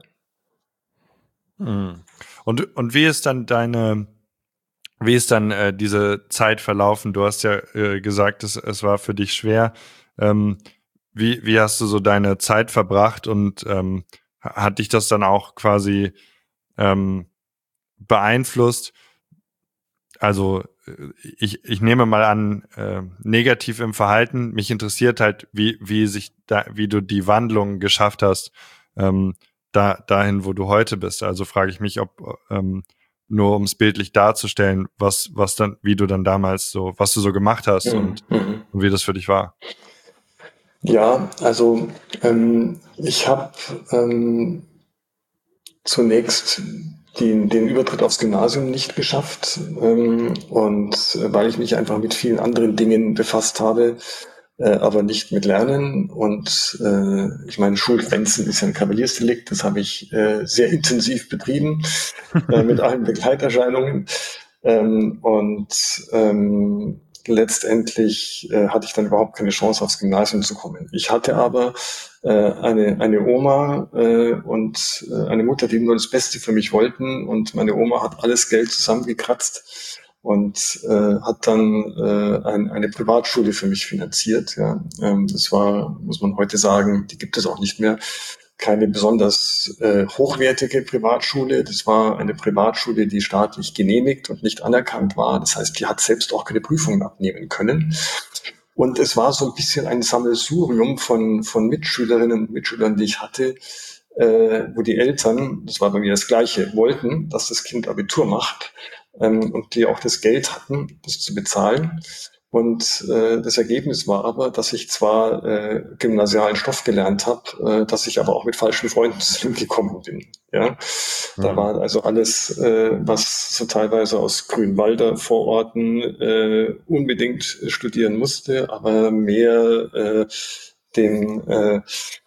Hm. Und, und wie ist dann deine, wie ist dann äh, diese Zeit verlaufen? Du hast ja äh, gesagt, es, es war für dich schwer. Ähm, wie, wie hast du so deine Zeit verbracht und ähm, hat dich das dann auch quasi ähm, beeinflusst? Also äh, ich, ich nehme mal an, äh, negativ im Verhalten. Mich interessiert halt, wie, wie sich da, wie du die Wandlung geschafft hast, ähm, da, dahin, wo du heute bist. Also frage ich mich, ob ähm, nur um es bildlich darzustellen, was, was dann, wie du dann damals so, was du so gemacht hast Mhm. und, Mhm. und wie das für dich war. Ja, also ähm, ich habe ähm, zunächst den, den Übertritt aufs Gymnasium nicht geschafft, ähm, und äh, weil ich mich einfach mit vielen anderen Dingen befasst habe, äh, aber nicht mit Lernen. Und äh, ich meine, Schulschwänzen ist ja ein Kavaliersdelikt, das habe ich äh, sehr intensiv betrieben, äh, mit allen Begleiterscheinungen. Ähm, und ähm, letztendlich äh, hatte ich dann überhaupt keine Chance, aufs Gymnasium zu kommen. Ich hatte aber äh, eine, eine Oma äh, und äh, eine Mutter, die nur das Beste für mich wollten. Und meine Oma hat alles Geld zusammengekratzt und äh, hat dann äh, ein, eine Privatschule für mich finanziert. Ja. Ähm, das war, muss man heute sagen, die gibt es auch nicht mehr, keine besonders äh, hochwertige Privatschule. Das war eine Privatschule, die staatlich genehmigt und nicht anerkannt war. Das heißt, die hat selbst auch keine Prüfungen abnehmen können. Und es war so ein bisschen ein Sammelsurium von, von Mitschülerinnen und Mitschülern, die ich hatte, äh, wo die Eltern, das war bei mir das Gleiche, wollten, dass das Kind Abitur macht, ähm, und die auch das Geld hatten, das zu bezahlen. Und äh, das Ergebnis war aber, dass ich zwar äh, gymnasialen Stoff gelernt habe, äh, dass ich aber auch mit falschen Freunden zusammengekommen bin. Ja, da Hm. war also alles, äh, was so teilweise aus Grünwalder Vororten äh, unbedingt studieren musste, aber mehr äh, den äh,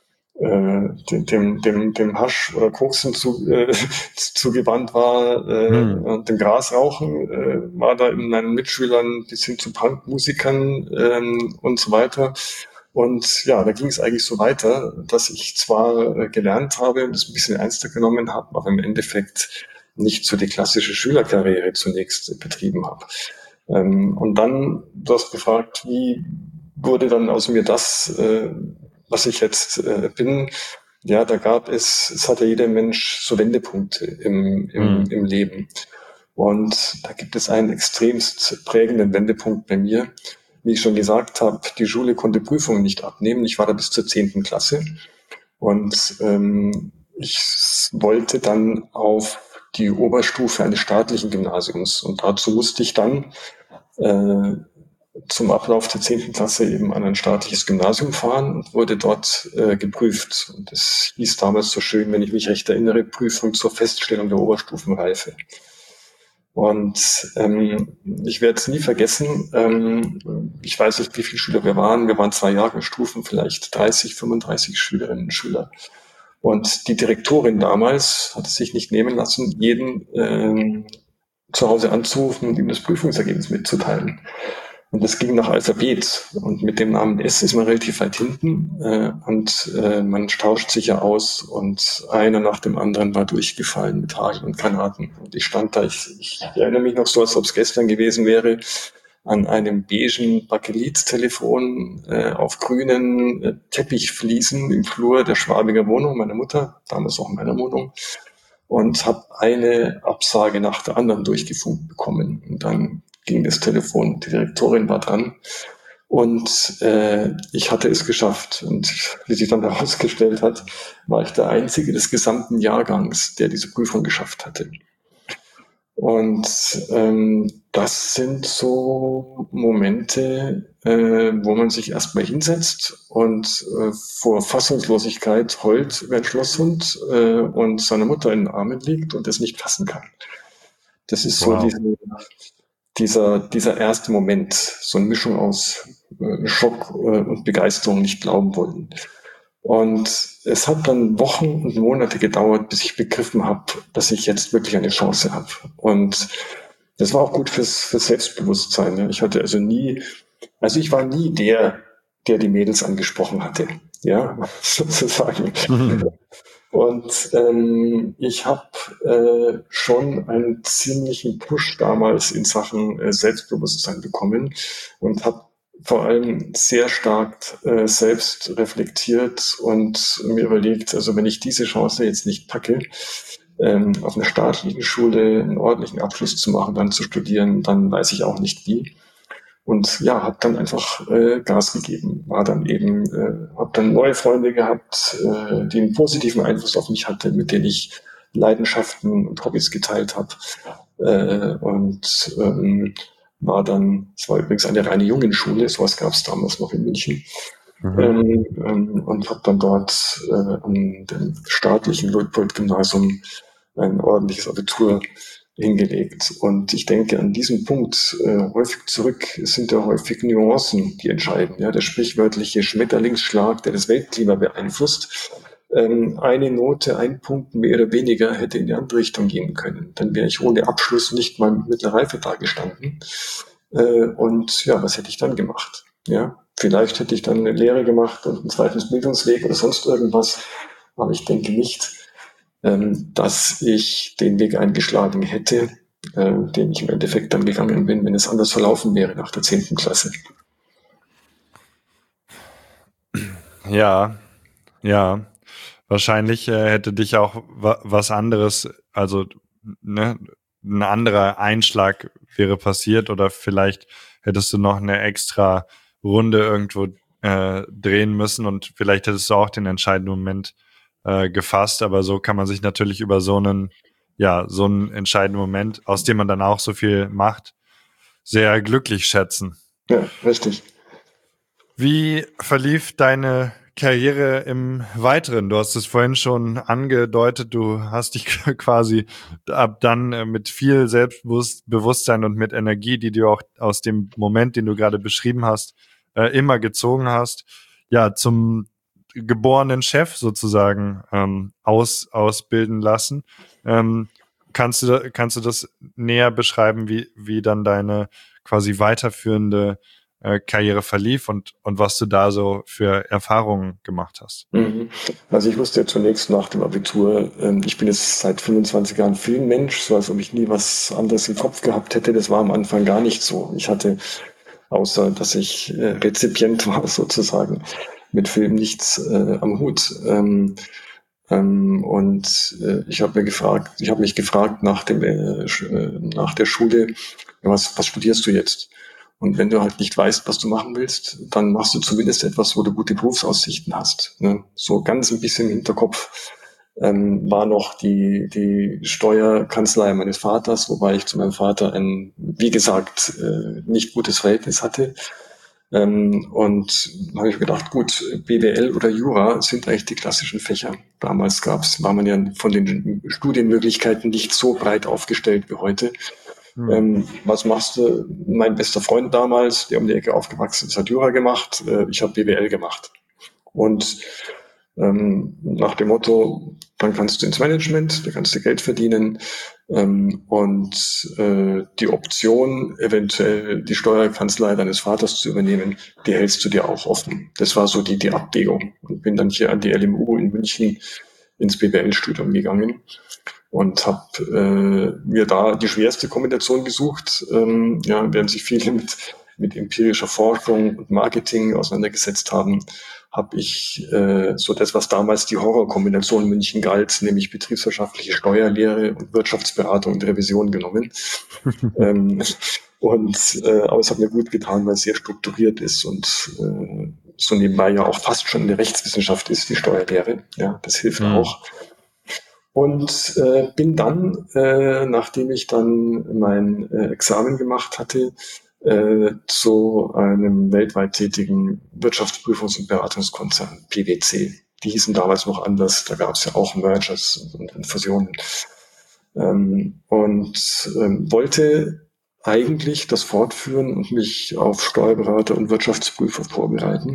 äh, dem, dem, dem, dem Hasch oder Koksen zu, äh, zugewandt war, äh, Hm. und dem Grasrauchen, äh, war da in meinen Mitschülern bis hin zu Punkmusikern ähm, und so weiter. Und ja, da ging es eigentlich so weiter, dass ich zwar äh, gelernt habe und es ein bisschen ernster genommen habe, aber im Endeffekt nicht so die klassische Schülerkarriere zunächst betrieben habe. Ähm, und dann, du hast gefragt, wie wurde dann aus mir das, äh, was ich jetzt äh, bin? Ja, da gab es, es hat ja jeder Mensch so Wendepunkte im, im, Hm. im Leben. Und da gibt es einen extremst prägenden Wendepunkt bei mir. Wie ich schon gesagt habe, die Schule konnte Prüfungen nicht abnehmen. Ich war da bis zur zehnten Klasse. Und ähm, ich wollte dann auf die Oberstufe eines staatlichen Gymnasiums. Und dazu musste ich dann äh, zum Ablauf der zehnten Klasse eben an ein staatliches Gymnasium fahren und wurde dort äh, geprüft. Und das hieß damals so schön, wenn ich mich recht erinnere, Prüfung zur Feststellung der Oberstufenreife. Und ähm, ich werde es nie vergessen, ähm, ich weiß nicht, wie viele Schüler wir waren, wir waren zwei Jahrgangsstufen, vielleicht dreißig, fünfunddreißig Schülerinnen und Schüler. Und die Direktorin damals hat es sich nicht nehmen lassen, jeden ähm, zu Hause anzurufen und ihm das Prüfungsergebnis mitzuteilen. Und das ging nach Alphabet. Und mit dem Namen S ist man relativ weit hinten. Äh, und äh, man tauscht sich ja aus. Und einer nach dem anderen war durchgefallen mit Hagel und Granaten. Und ich stand da, ich, ich erinnere mich noch so, als ob es gestern gewesen wäre, an einem beigen Bakelit-Telefon äh, auf grünen äh, Teppichfliesen im Flur der Schwabinger Wohnung meiner Mutter, damals auch in meiner Wohnung, und habe eine Absage nach der anderen durchgefunkt bekommen. Und dann ging das Telefon, die Direktorin war dran und äh, ich hatte es geschafft. Und wie sich dann herausgestellt hat, war ich der Einzige des gesamten Jahrgangs, der diese Prüfung geschafft hatte. Und ähm, das sind so Momente, äh, wo man sich erstmal hinsetzt und äh, vor Fassungslosigkeit heult wie ein Schlosshund äh, und seiner Mutter in den Armen liegt und es nicht fassen kann. Das ist so Wow. diese, dieser, dieser erste Moment, so eine Mischung aus äh, Schock äh, und Begeisterung, nicht glauben wollen. Und es hat dann Wochen und Monate gedauert, bis ich begriffen habe, dass ich jetzt wirklich eine Chance habe. Und das war auch gut fürs, fürs Selbstbewusstsein. Ne? Ich hatte also nie, also ich war nie der, der die Mädels angesprochen hatte, ja, sozusagen. Und ähm, ich habe äh, schon einen ziemlichen Push damals in Sachen äh, Selbstbewusstsein bekommen und habe vor allem sehr stark äh, selbst reflektiert und mir überlegt, also wenn ich diese Chance jetzt nicht packe, ähm, auf einer staatlichen Schule einen ordentlichen Abschluss zu machen, dann zu studieren, dann weiß ich auch nicht wie. Und ja, habe dann einfach äh, Gas gegeben, war dann eben, äh, habe dann neue Freunde gehabt, äh, die einen positiven Einfluss auf mich hatten, mit denen ich Leidenschaften und Hobbys geteilt habe. Äh, und ähm, war dann, es war übrigens eine reine Jungenschule, sowas gab es damals noch in München. Mhm. Ähm, ähm, und habe dann dort äh, an dem staatlichen Luitpold-Gymnasium ein ordentliches Abitur hingelegt. Und ich denke an diesem Punkt äh, häufig zurück, es sind ja häufig Nuancen, die entscheiden. Ja, der sprichwörtliche Schmetterlingsschlag, der das Weltklima beeinflusst. Ähm, eine Note, ein Punkt mehr oder weniger hätte in die andere Richtung gehen können. Dann wäre ich ohne Abschluss nicht mal mit mittlerer Reife dagestanden. Äh, und ja, was hätte ich dann gemacht? Ja, vielleicht hätte ich dann eine Lehre gemacht und einen zweiten Bildungsweg oder sonst irgendwas. Aber ich denke nicht, ähm, dass ich den Weg eingeschlagen hätte, äh, den ich im Endeffekt dann gegangen bin, wenn es anders verlaufen wäre nach der zehnten Klasse. Ja, ja. Wahrscheinlich äh, hätte dich auch wa- was anderes, also ne, ein anderer Einschlag wäre passiert oder vielleicht hättest du noch eine extra Runde irgendwo äh, drehen müssen und vielleicht hättest du auch den entscheidenden Moment äh, gefasst, aber so kann man sich natürlich über so einen, ja, so einen entscheidenden Moment, aus dem man dann auch so viel macht, sehr glücklich schätzen. Ja, richtig. Wie verlief deine Karriere im Weiteren? Du hast es vorhin schon angedeutet, du hast dich quasi ab dann mit viel Selbstbewusstsein und mit Energie, die du auch aus dem Moment, den du gerade beschrieben hast, immer gezogen hast, ja, zum geborenen Chef sozusagen ähm, aus, ausbilden lassen. Ähm, kannst du, kannst du das näher beschreiben, wie, wie dann deine quasi weiterführende Karriere verlief und, und was du da so für Erfahrungen gemacht hast? Also ich wusste ja zunächst nach dem Abitur, ich bin jetzt seit fünfundzwanzig Jahren Filmmensch, so als ob ich nie was anderes im Kopf gehabt hätte. Das war am Anfang gar nicht so. Ich hatte, außer dass ich Rezipient war sozusagen, mit Film nichts äh, am Hut. Ähm, ähm, und äh, ich habe mir gefragt, ich habe mich gefragt nach dem äh, nach der Schule, was, was studierst du jetzt? Und wenn du halt nicht weißt, was du machen willst, dann machst du zumindest etwas, wo du gute Berufsaussichten hast. Ne? So ganz ein bisschen im Hinterkopf ähm, war noch die, die Steuerkanzlei meines Vaters, wobei ich zu meinem Vater ein, wie gesagt, äh, nicht gutes Verhältnis hatte. Ähm, und da habe ich gedacht, gut, B W L oder Jura sind eigentlich die klassischen Fächer. Damals gab's, war man ja von den Studienmöglichkeiten nicht so breit aufgestellt wie heute. Hm. Ähm, was machst du? Mein bester Freund damals, der um die Ecke aufgewachsen ist, hat Jura gemacht. Äh, ich habe B W L gemacht. Und ähm, nach dem Motto, dann kannst du ins Management, da kannst du Geld verdienen ähm, und äh, die Option, eventuell die Steuerkanzlei deines Vaters zu übernehmen, die hältst du dir auch offen. Das war so die, die Abwägung. Und bin dann hier an die L M U in München ins B W L-Studium gegangen und habe äh, mir da die schwerste Kombination gesucht, ähm, ja, während sich viele mit, mit empirischer Forschung und Marketing auseinandergesetzt haben, habe ich äh, so das, was damals die Horrorkombination in München galt, nämlich betriebswirtschaftliche Steuerlehre und Wirtschaftsberatung und Revision genommen. ähm, und äh, aber es hat mir gut getan, weil es sehr strukturiert ist und äh, so nebenbei ja auch fast schon eine Rechtswissenschaft ist, die Steuerlehre. Ja, das hilft mhm. auch. Und äh, bin dann, äh, nachdem ich dann mein äh, Examen gemacht hatte, äh, zu einem weltweit tätigen Wirtschaftsprüfungs- und Beratungskonzern, P W C. Die hießen damals noch anders, da gab es ja auch Mergers und, und Fusionen. Ähm, und ähm, wollte eigentlich das fortführen und mich auf Steuerberater und Wirtschaftsprüfer vorbereiten.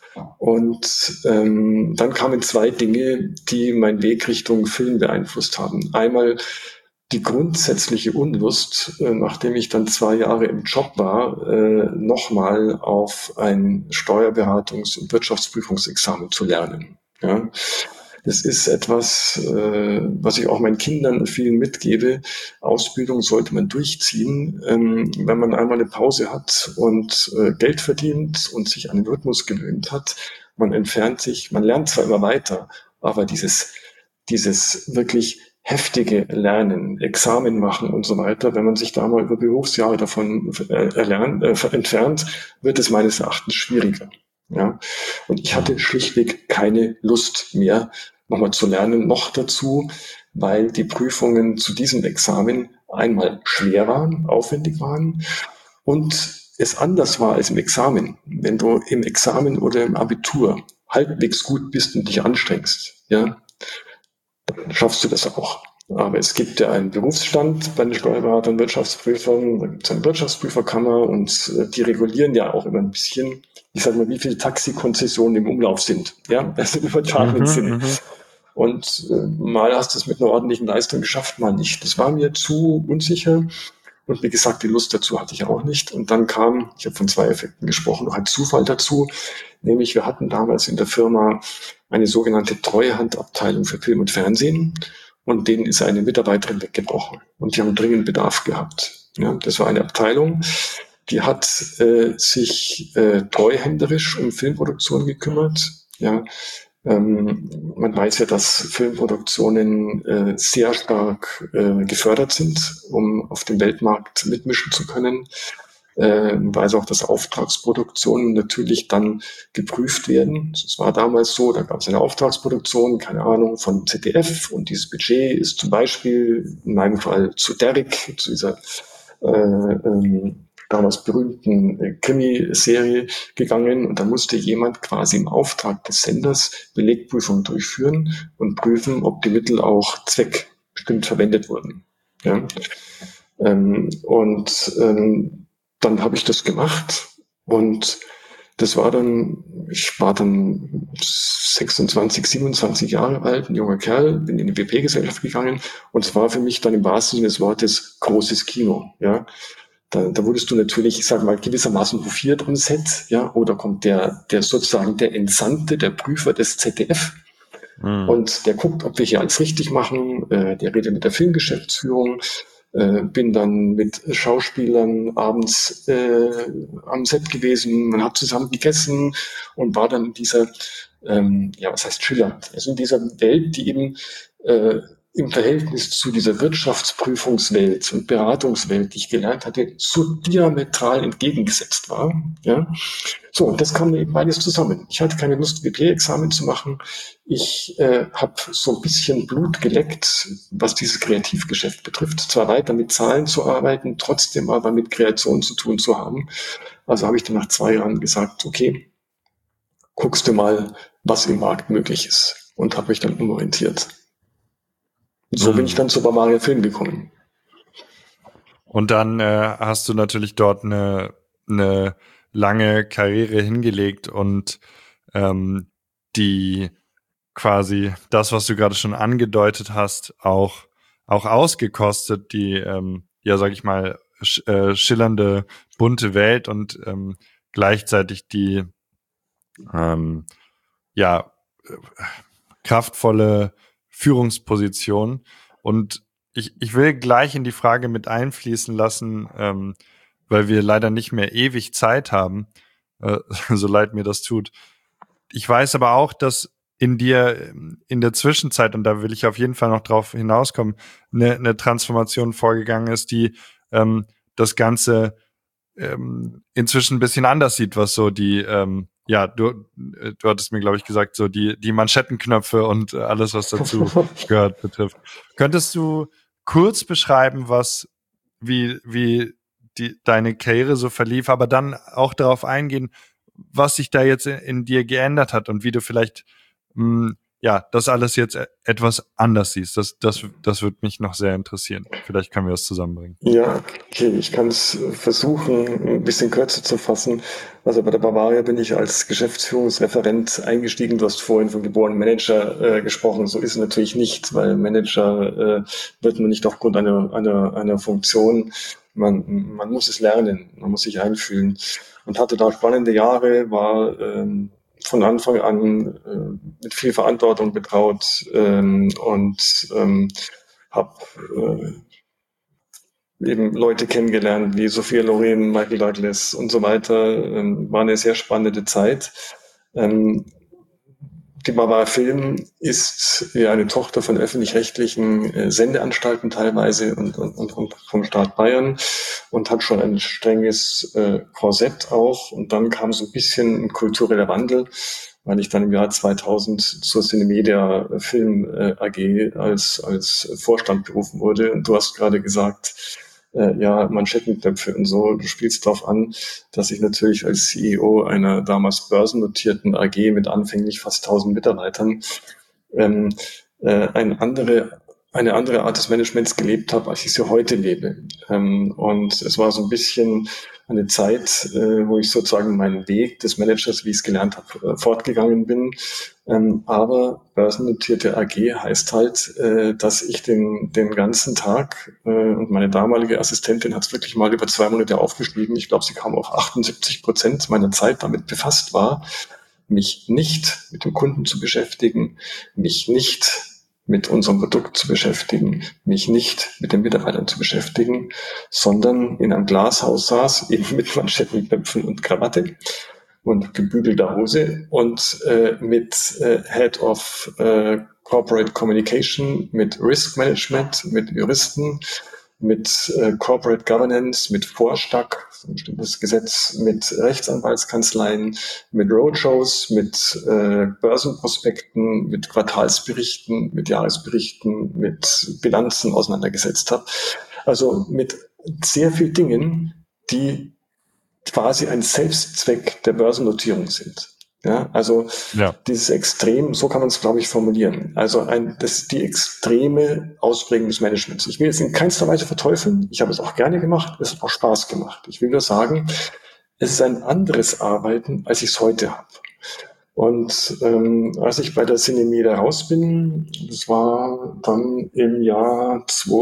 Und ähm, dann kamen zwei Dinge, die meinen Weg Richtung Film beeinflusst haben. Einmal die grundsätzliche Unlust, äh, nachdem ich dann zwei Jahre im Job war, äh, nochmal auf ein Steuerberatungs- und Wirtschaftsprüfungsexamen zu lernen. Ja. Das ist etwas, äh, was ich auch meinen Kindern und vielen mitgebe. Ausbildung sollte man durchziehen. Ähm, wenn man einmal eine Pause hat und äh, Geld verdient und sich an den Rhythmus gewöhnt hat, man entfernt sich, man lernt zwar immer weiter, aber dieses, dieses wirklich heftige Lernen, Examen machen und so weiter, wenn man sich da mal über Berufsjahre davon äh, erlernt, äh, entfernt, wird es meines Erachtens schwieriger. Ja, und ich hatte schlichtweg keine Lust mehr, nochmal zu lernen, noch dazu, weil die Prüfungen zu diesem Examen einmal schwer waren, aufwendig waren und es anders war als im Examen. Wenn du im Examen oder im Abitur halbwegs gut bist und dich anstrengst, ja, dann schaffst du das auch. Aber es gibt ja einen Berufsstand bei den Steuerberatern und Wirtschaftsprüfern, da gibt es eine Wirtschaftsprüferkammer und die regulieren ja auch immer ein bisschen, ich sage mal, wie viele Taxikonzessionen im Umlauf sind. Ja, das im übertragenen mhm, Sinne. Und äh, mal hast du es mit einer ordentlichen Leistung geschafft, mal nicht. Das war mir zu unsicher. Und wie gesagt, die Lust dazu hatte ich auch nicht. Und dann kam, ich habe von zwei Effekten gesprochen, noch ein Zufall dazu. Nämlich wir hatten damals in der Firma eine sogenannte Treuhandabteilung für Film und Fernsehen. Und denen ist eine Mitarbeiterin weggebrochen. Und die haben dringend Bedarf gehabt. Ja, das war eine Abteilung, die hat äh, sich äh, treuhänderisch um Filmproduktion gekümmert. Ja, ähm, man weiß ja, dass Filmproduktionen äh, sehr stark äh, gefördert sind, um auf dem Weltmarkt mitmischen zu können. Äh, man weiß auch, dass Auftragsproduktionen natürlich dann geprüft werden. Es war damals so, da gab es eine Auftragsproduktion, keine Ahnung, von Z D F und dieses Budget ist zum Beispiel in meinem Fall zu Derrick, zu dieser äh, ähm, damals berühmten Krimi-Serie gegangen und da musste jemand quasi im Auftrag des Senders Belegprüfung durchführen und prüfen, ob die Mittel auch zweckbestimmt verwendet wurden. Ja? Ähm, und ähm, dann habe ich das gemacht und das war dann, ich war dann sechsundzwanzig, siebenundzwanzig Jahre alt, ein junger Kerl, bin in die W P-Gesellschaft gegangen und es war für mich dann im wahrsten Sinne des Wortes großes Kino, ja. Da, da wurdest du natürlich, ich sage mal, gewissermaßen hofiert am Set, ja, oder kommt der, der sozusagen der Entsandte, der Prüfer des Z D F mhm. und der guckt, ob wir hier alles richtig machen, äh, der redet mit der Filmgeschäftsführung, äh, bin dann mit Schauspielern abends äh, am Set gewesen, man hat zusammen gegessen und war dann in dieser, ähm, ja, was heißt schillernd, also in dieser Welt, die eben äh, im Verhältnis zu dieser Wirtschaftsprüfungswelt und Beratungswelt, die ich gelernt hatte, so diametral entgegengesetzt war. Ja, so, und das kam eben beides zusammen. Ich hatte keine Lust, W P-Examen zu machen. Ich äh, habe so ein bisschen Blut geleckt, was dieses Kreativgeschäft betrifft. Zwar weiter mit Zahlen zu arbeiten, trotzdem aber mit Kreation zu tun zu haben. Also habe ich dann nach zwei Jahren gesagt, okay, guckst du mal, was im Markt möglich ist. Und habe mich dann umorientiert. So bin ich dann zu Bavaria Film gekommen. Und dann äh, hast du natürlich dort eine, eine lange Karriere hingelegt und ähm, die quasi das, was du gerade schon angedeutet hast, auch, auch ausgekostet, die, ähm, ja, sag ich mal, sch, äh, schillernde, bunte Welt und ähm, gleichzeitig die, ähm, ja, äh, kraftvolle Führungsposition. Und ich, ich will gleich in die Frage mit einfließen lassen, ähm, weil wir leider nicht mehr ewig Zeit haben, äh, so leid mir das tut. Ich weiß aber auch, dass in dir in der Zwischenzeit, und da will ich auf jeden Fall noch drauf hinauskommen, eine, eine Transformation vorgegangen ist, die ähm, das Ganze ähm, inzwischen ein bisschen anders sieht, was so die, ähm, ja, du, du hattest mir, glaube ich, gesagt, so die, die Manschettenknöpfe und alles, was dazu gehört, betrifft. Könntest du kurz beschreiben, was, wie, wie die, deine Karriere so verlief, aber dann auch darauf eingehen, was sich da jetzt in, in dir geändert hat und wie du vielleicht, mh, ja, das alles jetzt e- etwas anders siehst. Das, das, das würde mich noch sehr interessieren. Vielleicht können wir das zusammenbringen. Ja, okay, ich kann es versuchen, ein bisschen kürzer zu fassen. Also bei der Bavaria bin ich als Geschäftsführungsreferent eingestiegen. Du hast vorhin von geborenen Manager äh, gesprochen. So ist es natürlich nicht, weil Manager äh, wird man nicht aufgrund einer, einer, einer Funktion. Man, man muss es lernen, man muss sich einfühlen. Und hatte da spannende Jahre, war ähm, von Anfang an äh, mit viel Verantwortung betraut ähm, und ähm, habe äh, eben Leute kennengelernt wie Sophia Loren, Michael Douglas und so weiter. Ähm, war eine sehr spannende Zeit. Ähm, die Bavaria Film ist ja eine Tochter von öffentlich-rechtlichen äh, Sendeanstalten teilweise und, und, und, und vom Staat Bayern und hat schon ein strenges äh, Korsett auch. Und dann kam so ein bisschen ein kultureller Wandel, weil ich dann im Jahr zweitausend zur Cinemedia Film äh, A G als, als Vorstand berufen wurde. Und du hast gerade gesagt, äh, ja, Manschettenknöpfe und so. Du spielst darauf an, dass ich natürlich als C E O einer damals börsennotierten A G mit anfänglich fast tausend Mitarbeitern ähm, äh, eine andere eine andere Art des Managements gelebt habe, als ich sie heute lebe. Ähm, und es war so ein bisschen eine Zeit, äh, wo ich sozusagen meinen Weg des Managers, wie ich es gelernt habe, äh, fortgegangen bin. Ähm, aber börsennotierte A G heißt halt, äh, dass ich den, den ganzen Tag, äh, und meine damalige Assistentin hat es wirklich mal über zwei Monate aufgeschrieben, ich glaube, sie kam auf achtundsiebzig Prozent meiner Zeit damit befasst war, mich nicht mit dem Kunden zu beschäftigen, mich nicht mit unserem Produkt zu beschäftigen, mich nicht mit den Mitarbeitern zu beschäftigen, sondern in einem Glashaus saß, eben mit Manschettenknöpfen und Krawatte und gebügelter Hose und äh, mit äh, Head of äh, Corporate Communication, mit Risk Management, mit Juristen, mit äh, Corporate Governance, mit Vorstack, ein bestimmtes Gesetz, mit Rechtsanwaltskanzleien, mit Roadshows, mit äh, Börsenprospekten, mit Quartalsberichten, mit Jahresberichten, mit Bilanzen auseinandergesetzt habe. Also mit sehr vielen Dingen, die quasi ein Selbstzweck der Börsennotierung sind. Ja, also Ja. dieses Extrem, so kann man es, glaube ich, formulieren. Also ein, das ist die extreme Ausprägung des Managements. Ich will jetzt in keinster Weise verteufeln. Ich habe es auch gerne gemacht. Es hat auch Spaß gemacht. Ich will nur sagen, es ist ein anderes Arbeiten, als ich es heute habe. Und ähm, als ich bei der Cinemedia raus bin, das war dann im Jahr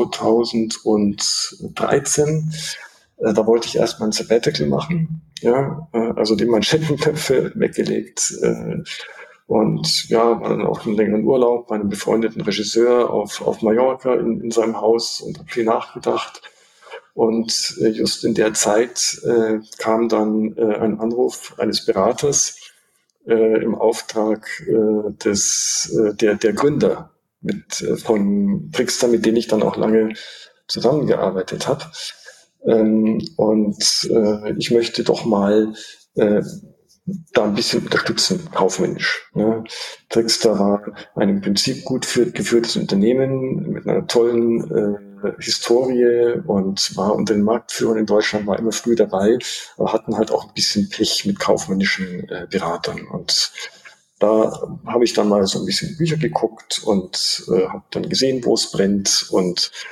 zweitausenddreizehn, äh, da wollte ich erstmal ein Sabbatical machen, ja, äh, also die Manschettenknöpfe weggelegt äh, und ja, war dann auch einen längeren Urlaub bei einem befreundeten Regisseur auf, auf Mallorca in, in seinem Haus und habe viel nachgedacht. Und äh, just in der Zeit äh, kam dann äh, ein Anruf eines Beraters äh, im Auftrag äh, des äh, der der Gründer mit äh, von Trickster, mit denen ich dann auch lange zusammengearbeitet habe. Ähm, und äh, ich möchte doch mal äh, da ein bisschen unterstützen, kaufmännisch. Ne? Trickster war ein im Prinzip gut für, geführtes Unternehmen mit einer tollen äh, Historie und war unter den Marktführern in Deutschland, war immer früh dabei, aber hatten halt auch ein bisschen Pech mit kaufmännischen äh, Beratern. Und da habe ich dann mal so ein bisschen Bücher geguckt und äh, habe dann gesehen, wo es brennt und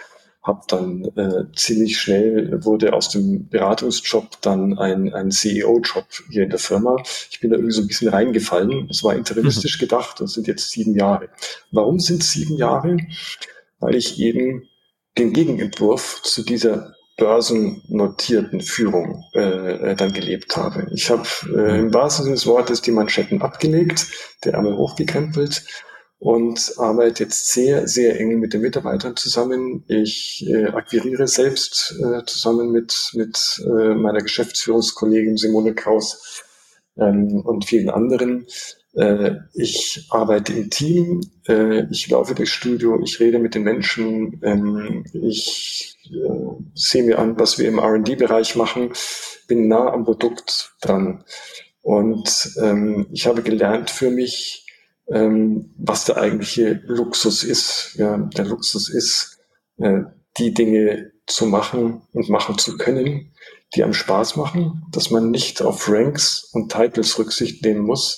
habe dann äh, ziemlich schnell, wurde aus dem Beratungsjob dann ein, ein C E O-Job hier in der Firma. Ich bin da irgendwie so ein bisschen reingefallen. Es war interimistisch gedacht und sind jetzt sieben Jahre. Warum sind es sieben Jahre? Weil ich eben den Gegenentwurf zu dieser börsennotierten Führung äh, dann gelebt habe. Ich habe äh, im wahrsten Sinne des Wortes die Manschetten abgelegt, der Ärmel hochgekrempelt und arbeite jetzt sehr, sehr eng mit den Mitarbeitern zusammen. Ich äh, akquiriere selbst äh, zusammen mit, mit äh, meiner Geschäftsführungskollegin Simone Kraus ähm, und vielen anderen. Äh, ich arbeite im Team, äh, ich laufe durchs Studio, ich rede mit den Menschen, ähm, ich äh, sehe mir an, was wir im R und D-Bereich machen, bin nah am Produkt dran. Und ähm, ich habe gelernt für mich, ähm, was der eigentliche Luxus ist. Ja, der Luxus ist, äh, die Dinge zu machen und machen zu können, die einem Spaß machen, dass man nicht auf Ranks und Titles Rücksicht nehmen muss,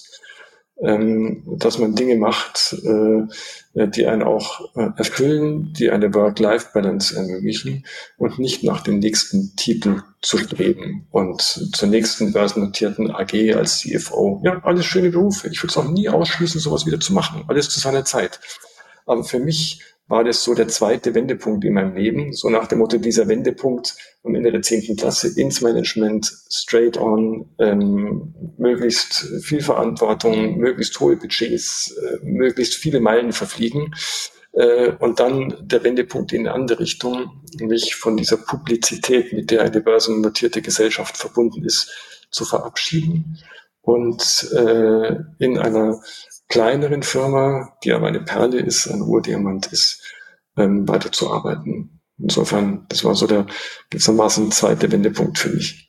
ähm, dass man Dinge macht, äh, die einen auch äh, erfüllen, die eine Work-Life-Balance ermöglichen und nicht nach dem nächsten Titel zu streben und zur nächsten börsennotierten A G als C F O. Ja, alles schöne Berufe. Ich würde es auch nie ausschließen, sowas wieder zu machen. Alles zu seiner Zeit. Aber für mich war das so der zweite Wendepunkt in meinem Leben, so nach dem Motto, dieser Wendepunkt am Ende der zehnten Klasse ins Management, straight on, ähm, möglichst viel Verantwortung, möglichst hohe Budgets, äh, möglichst viele Meilen verfliegen. Äh, und dann der Wendepunkt in eine andere Richtung, mich von dieser Publizität, mit der eine börsennotierte Gesellschaft verbunden ist, zu verabschieden und äh, in einer kleineren Firma, die aber eine Perle ist, ein Urdiamant ist, ähm, weiterzuarbeiten. Insofern, das war so der gewissermaßen zweite Wendepunkt für mich.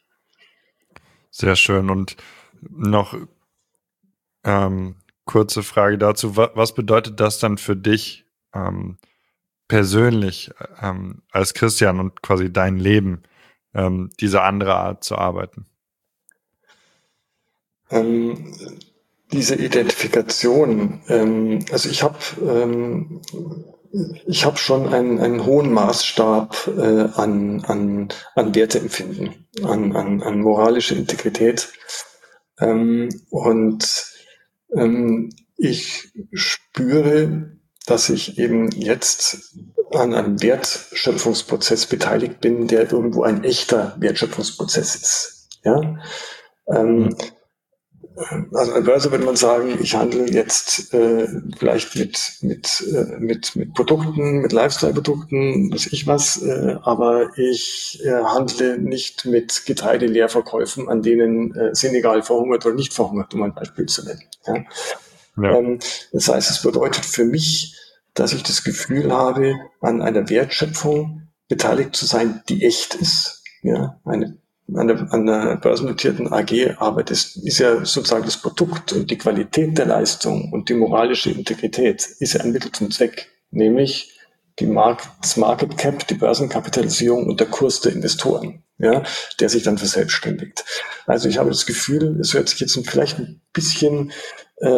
Sehr schön. Und noch ähm, kurze Frage dazu. Was, was bedeutet das dann für dich ähm, persönlich ähm, als Christian und quasi dein Leben, ähm, diese andere Art zu arbeiten? Ähm, diese Identifikation, ähm, also ich habe ähm, ich habe schon einen, einen hohen Maßstab äh, an, an, an Werteempfinden, an, an, an moralische Integrität. Ähm, und ähm, ich spüre, dass ich eben jetzt an einem Wertschöpfungsprozess beteiligt bin, der irgendwo ein echter Wertschöpfungsprozess ist. Ja? Ähm, Also an der Börse würde man sagen, ich handle jetzt äh, vielleicht mit, mit, äh, mit, mit Produkten, mit Lifestyle-Produkten, weiß ich was, äh, aber ich äh, handle nicht mit Getreideleerverkäufen, an denen äh, Senegal verhungert oder nicht verhungert, um ein Beispiel zu nennen. Ja? Ja. Ähm, das heißt, es bedeutet für mich, dass ich das Gefühl habe, an einer Wertschöpfung beteiligt zu sein, die echt ist. Ja, eine an der, an der börsennotierten A G arbeitet, ist ja sozusagen das Produkt und die Qualität der Leistung und die moralische Integrität ist ja ein Mittel zum Zweck, nämlich die Markt, das Market Cap, die Börsenkapitalisierung und der Kurs der Investoren, ja, der sich dann verselbstständigt. Also ich habe das Gefühl, es hört sich jetzt vielleicht ein bisschen äh,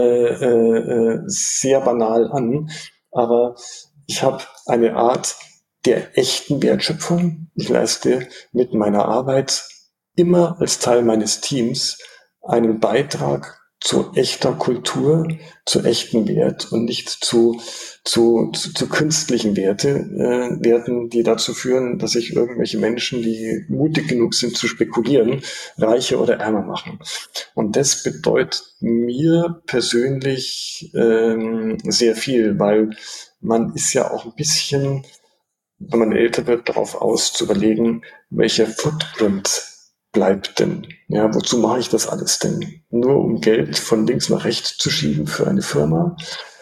äh, sehr banal an, aber ich habe eine Art der echten Wertschöpfung. Ich leiste mit meiner Arbeit immer als Teil meines Teams einen Beitrag zu echter Kultur, zu echten Wert und nicht zu, zu, zu, zu künstlichen Werte, äh, Werten, die dazu führen, dass sich irgendwelche Menschen, die mutig genug sind zu spekulieren, reicher oder ärmer machen. Und das bedeutet mir persönlich ähm, sehr viel, weil man ist ja auch ein bisschen, wenn man älter wird, darauf aus zu überlegen, welcher Footprint bleibt denn? Ja, wozu mache ich das alles denn? Nur um Geld von links nach rechts zu schieben für eine Firma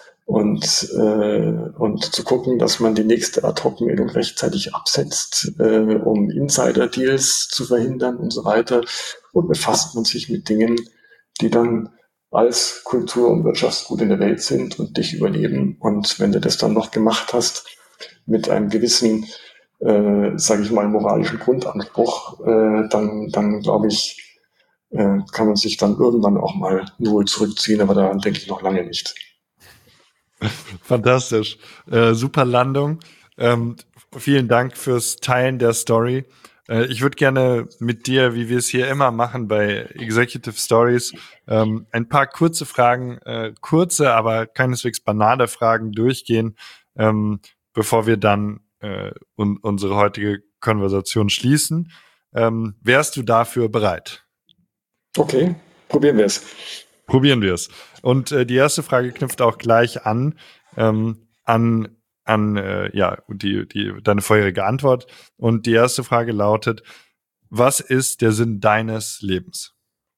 und, äh, und zu gucken, dass man die nächste Ad-Hoc-Meldung rechtzeitig absetzt, äh, um Insider-Deals zu verhindern und so weiter. Und befasst man sich mit Dingen, die dann als Kultur- und Wirtschaftsgut in der Welt sind und dich überleben. Und wenn du das dann noch gemacht hast, mit einem gewissen, äh, sage ich mal, moralischen Grundanspruch, äh, dann, dann glaube ich, äh, kann man sich dann irgendwann auch mal in Ruhe zurückziehen, aber daran denke ich noch lange nicht. Fantastisch. Äh, super Landung. Ähm, vielen Dank fürs Teilen der Story. Äh, ich würde gerne mit dir, wie wir es hier immer machen bei Executive Stories, ähm, ein paar kurze Fragen, äh, kurze, aber keineswegs banale Fragen durchgehen, ähm, bevor wir dann äh, un- unsere heutige Konversation schließen. Ähm, wärst du dafür bereit? Okay, probieren wir es. Probieren wir es. Und äh, die erste Frage knüpft auch gleich an, ähm, an, an äh, ja, die, die, deine vorherige Antwort. Und die erste Frage lautet, was ist der Sinn deines Lebens?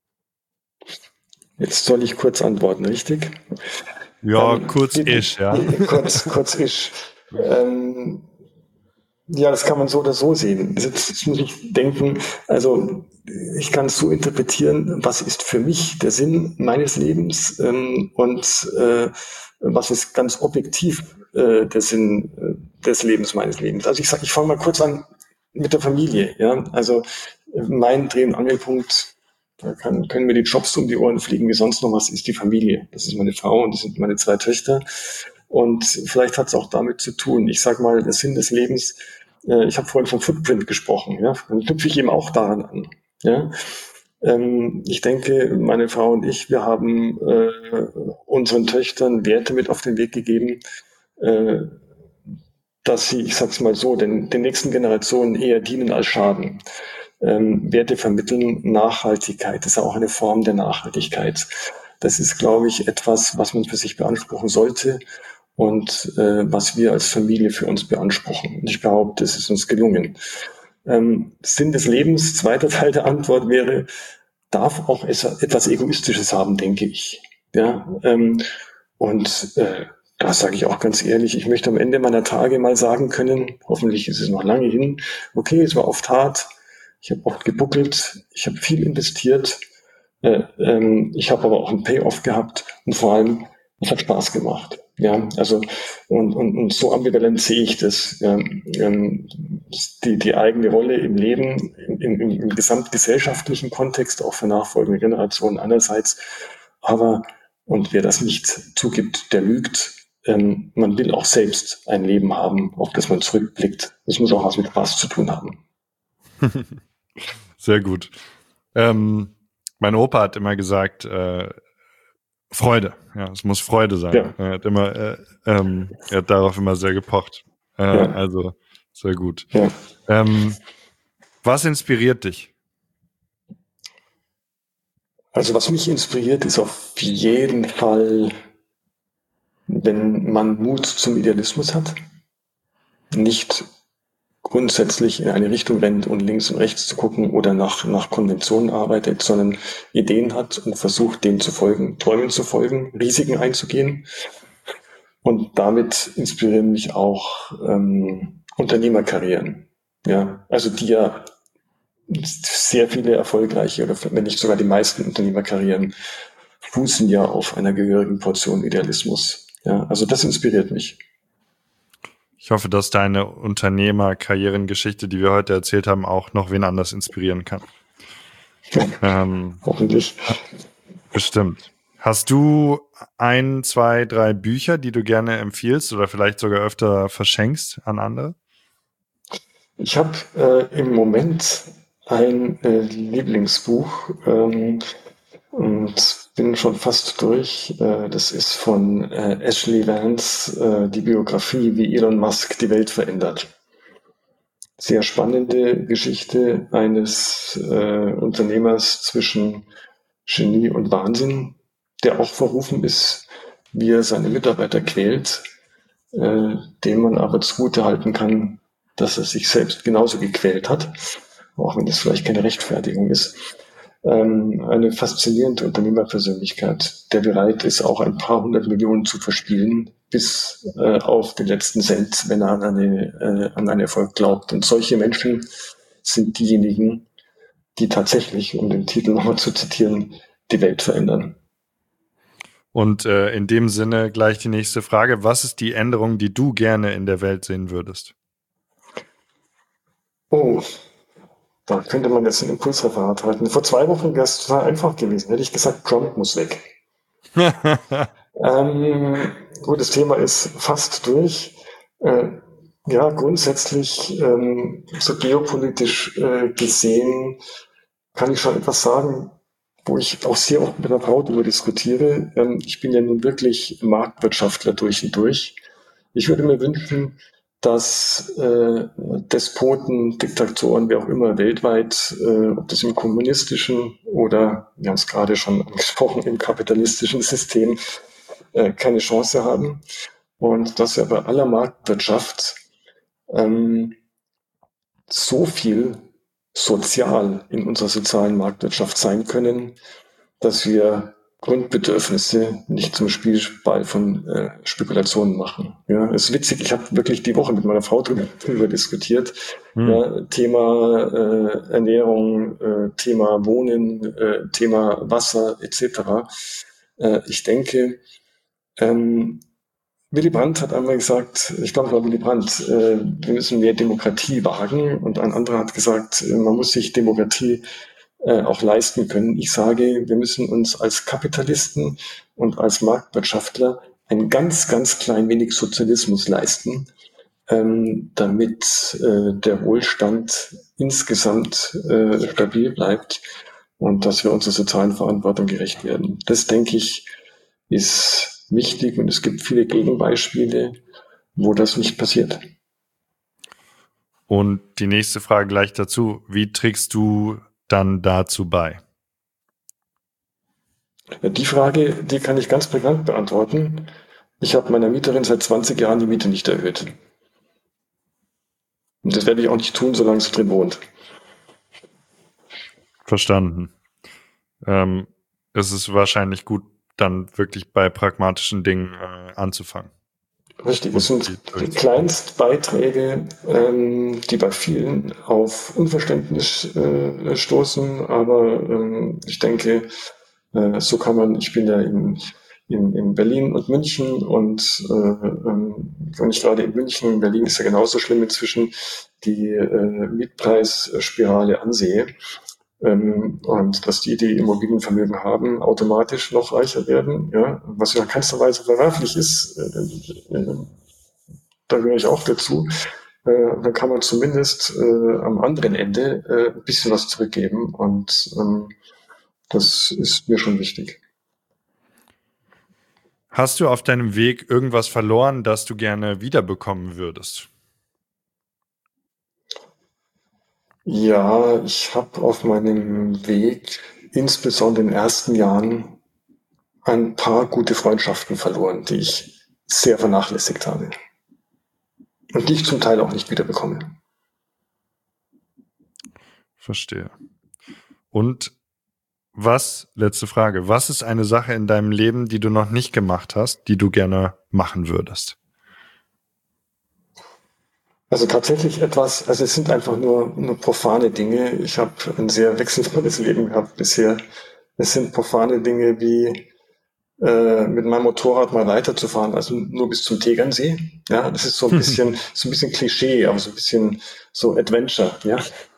Jetzt soll ich kurz antworten, richtig? Ja, Ähm, kurz-ish, ja. kurz, kurz ich. Ähm, ja, das kann man so oder so sehen. Jetzt, jetzt muss ich denken, also ich kann es so interpretieren, was ist für mich der Sinn meines Lebens ähm, und äh, was ist ganz objektiv äh, der Sinn äh, des Lebens meines Lebens. Also ich sag, ich fange mal kurz an mit der Familie. Ja, also äh, mein Dreh- und Angelpunkt, da kann, können mir die Jobs um die Ohren fliegen wie sonst noch was, ist die Familie. Das ist meine Frau und das sind meine zwei Töchter. Und vielleicht hat es auch damit zu tun. Ich sage mal, der Sinn des Lebens, äh, ich habe vorhin vom Footprint gesprochen, ja, dann knüpfe ich eben auch daran an. Ja. Ähm, ich denke, meine Frau und ich, wir haben äh, unseren Töchtern Werte mit auf den Weg gegeben, äh, dass sie, ich sag's mal so, den, den nächsten Generationen eher dienen als schaden. Ähm, Werte vermitteln, Nachhaltigkeit ist ja auch eine Form der Nachhaltigkeit. Das ist, glaube ich, etwas, was man für sich beanspruchen sollte und äh, was wir als Familie für uns beanspruchen. Und ich behaupte, es ist uns gelungen. Ähm, Sinn des Lebens, zweiter Teil der Antwort wäre, darf auch etwas Egoistisches haben, denke ich. Ja, ähm, und äh, das sage ich auch ganz ehrlich, ich möchte am Ende meiner Tage mal sagen können, hoffentlich ist es noch lange hin, okay, es war oft hart, ich habe oft gebuckelt, ich habe viel investiert, äh, ähm, ich habe aber auch einen Payoff gehabt und vor allem, es hat Spaß gemacht. Ja, also und, und, und so ambivalent sehe ich das. Ja, ähm, die, die eigene Rolle im Leben, im, im, im gesamtgesellschaftlichen Kontext, auch für nachfolgende Generationen einerseits, aber und wer das nicht zugibt, der lügt. Ähm, man will auch selbst ein Leben haben, auf das man zurückblickt. Das muss auch was mit Spaß zu tun haben. Sehr gut. Ähm, mein Opa hat immer gesagt, äh, Freude. Ja, es muss Freude sein. Ja. Er hat immer, äh, ähm, er hat darauf immer sehr gepocht. Äh, Ja. Also sehr gut. Ja. Ähm, was inspiriert dich? Also was mich inspiriert, ist auf jeden Fall, wenn man Mut zum Idealismus hat, nicht grundsätzlich in eine Richtung rennt und links und rechts zu gucken oder nach, nach Konventionen arbeitet, sondern Ideen hat und versucht, denen zu folgen, Träumen zu folgen, Risiken einzugehen. Und damit inspirieren mich auch ähm, Unternehmerkarrieren. Ja, also die ja sehr viele erfolgreiche oder wenn nicht sogar die meisten Unternehmerkarrieren fußen ja auf einer gehörigen Portion Idealismus. Ja, also das inspiriert mich. Ich hoffe, dass deine Unternehmerkarrierengeschichte, die wir heute erzählt haben, auch noch wen anders inspirieren kann. ähm, Hoffentlich. Bestimmt. Hast du ein, zwei, drei Bücher, die du gerne empfiehlst oder vielleicht sogar öfter verschenkst an andere? Ich habe äh, im Moment ein äh, Lieblingsbuch ähm, und bin schon fast durch. Äh, das ist von äh, Ashley Vance, äh, die Biografie, wie Elon Musk die Welt verändert. Sehr spannende Geschichte eines äh, Unternehmers zwischen Genie und Wahnsinn, der auch verrufen ist, wie er seine Mitarbeiter quält, äh, dem man aber zugute halten kann, dass er sich selbst genauso gequält hat, auch wenn das vielleicht keine Rechtfertigung ist. Ähm, eine faszinierende Unternehmerpersönlichkeit, der bereit ist, auch ein paar hundert Millionen zu verspielen, bis äh, auf den letzten Cent, wenn er an, eine, äh, an einen Erfolg glaubt. Und solche Menschen sind diejenigen, die tatsächlich, um den Titel nochmal zu zitieren, die Welt verändern. Und äh, in dem Sinne gleich die nächste Frage. Was ist die Änderung, die du gerne in der Welt sehen würdest? Oh, da könnte man jetzt ein Impulsreferat halten. Vor zwei Wochen wäre es total einfach gewesen. Hätte ich gesagt, Trump muss weg. ähm, gut, das Thema ist fast durch. Äh, Ja, grundsätzlich, ähm, so geopolitisch äh, gesehen, kann ich schon etwas sagen, wo ich auch sehr oft mit der Frau darüber diskutiere. Ähm, ich bin ja nun wirklich Marktwirtschaftler durch und durch. Ich würde mir wünschen, dass äh, Despoten, Diktatoren, wer auch immer weltweit, äh, ob das im kommunistischen oder, wir haben es gerade schon angesprochen, im kapitalistischen System, äh, keine Chance haben. Und dass wir bei aller Marktwirtschaft ähm, so viel sozial in unserer sozialen Marktwirtschaft sein können, dass wir Grundbedürfnisse nicht zum Spielball von äh, Spekulationen machen. Ja, es ist witzig, ich habe wirklich die Woche mit meiner Frau drüber, drüber diskutiert. Hm. Ja, Thema äh, Ernährung, äh, Thema Wohnen, äh, Thema Wasser et cetera. Äh, ich denke, ähm, Willy Brandt hat einmal gesagt, ich glaube, es war Willy Brandt, äh, wir müssen mehr Demokratie wagen. Und ein anderer hat gesagt, äh, man muss sich Demokratie äh, auch leisten können. Ich sage, wir müssen uns als Kapitalisten und als Marktwirtschaftler ein ganz, ganz klein wenig Sozialismus leisten, ähm, damit äh, der Wohlstand insgesamt äh, stabil bleibt und dass wir unserer sozialen Verantwortung gerecht werden. Das, denke ich, ist wichtig und es gibt viele Gegenbeispiele, wo das nicht passiert. Und die nächste Frage gleich dazu. Wie trägst du dann dazu bei? Die Frage, die kann ich ganz prägnant beantworten. Ich habe meiner Mieterin seit zwanzig Jahren die Miete nicht erhöht. Und das werde ich auch nicht tun, solange sie drin wohnt. Verstanden. Ähm, es ist wahrscheinlich gut, dann wirklich bei pragmatischen Dingen äh, anzufangen. Richtig, es Und sind die durchzuführen. Kleinstbeiträge, ähm, die bei vielen auf Unverständnis äh, stoßen, aber ähm, ich denke, äh, so kann man, ich bin ja in, in, in Berlin und München und äh, ähm, wenn ich gerade in München, in Berlin ist ja genauso schlimm inzwischen, die äh, Mietpreisspirale ansehe, ähm, und dass die, die Immobilienvermögen haben, automatisch noch reicher werden, ja, was ja in keinster Weise verwerflich ist, äh, äh, da gehöre ich auch dazu. Äh, dann kann man zumindest äh, am anderen Ende äh, ein bisschen was zurückgeben und ähm, das ist mir schon wichtig. Hast du auf deinem Weg irgendwas verloren, das du gerne wiederbekommen würdest? Ja, ich habe auf meinem Weg, insbesondere in den ersten Jahren, ein paar gute Freundschaften verloren, die ich sehr vernachlässigt habe und die ich zum Teil auch nicht wiederbekomme. Verstehe. Und was, letzte Frage, was ist eine Sache in deinem Leben, die du noch nicht gemacht hast, die du gerne machen würdest? Also tatsächlich etwas, also es sind einfach nur, nur profane Dinge. Ich habe ein sehr wechselvolles Leben gehabt bisher. Es sind profane Dinge wie äh, mit meinem Motorrad mal weiterzufahren, also nur bis zum Tegernsee. Ja, das ist so ein bisschen, so ein bisschen Klischee, aber so ein bisschen so Adventure, ja.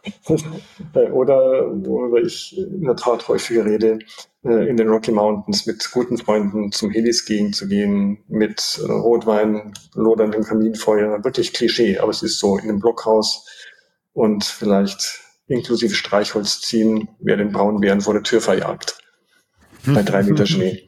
Oder worüber ich in der Tat häufiger rede, äh, in den Rocky Mountains mit guten Freunden zum Heliskiing zu gehen, mit äh, Rotwein, loderndem Kaminfeuer. Wirklich Klischee, aber es ist so in einem Blockhaus und vielleicht inklusive Streichholz ziehen, wer den Braunbären vor der Tür verjagt. Bei drei Meter Schnee.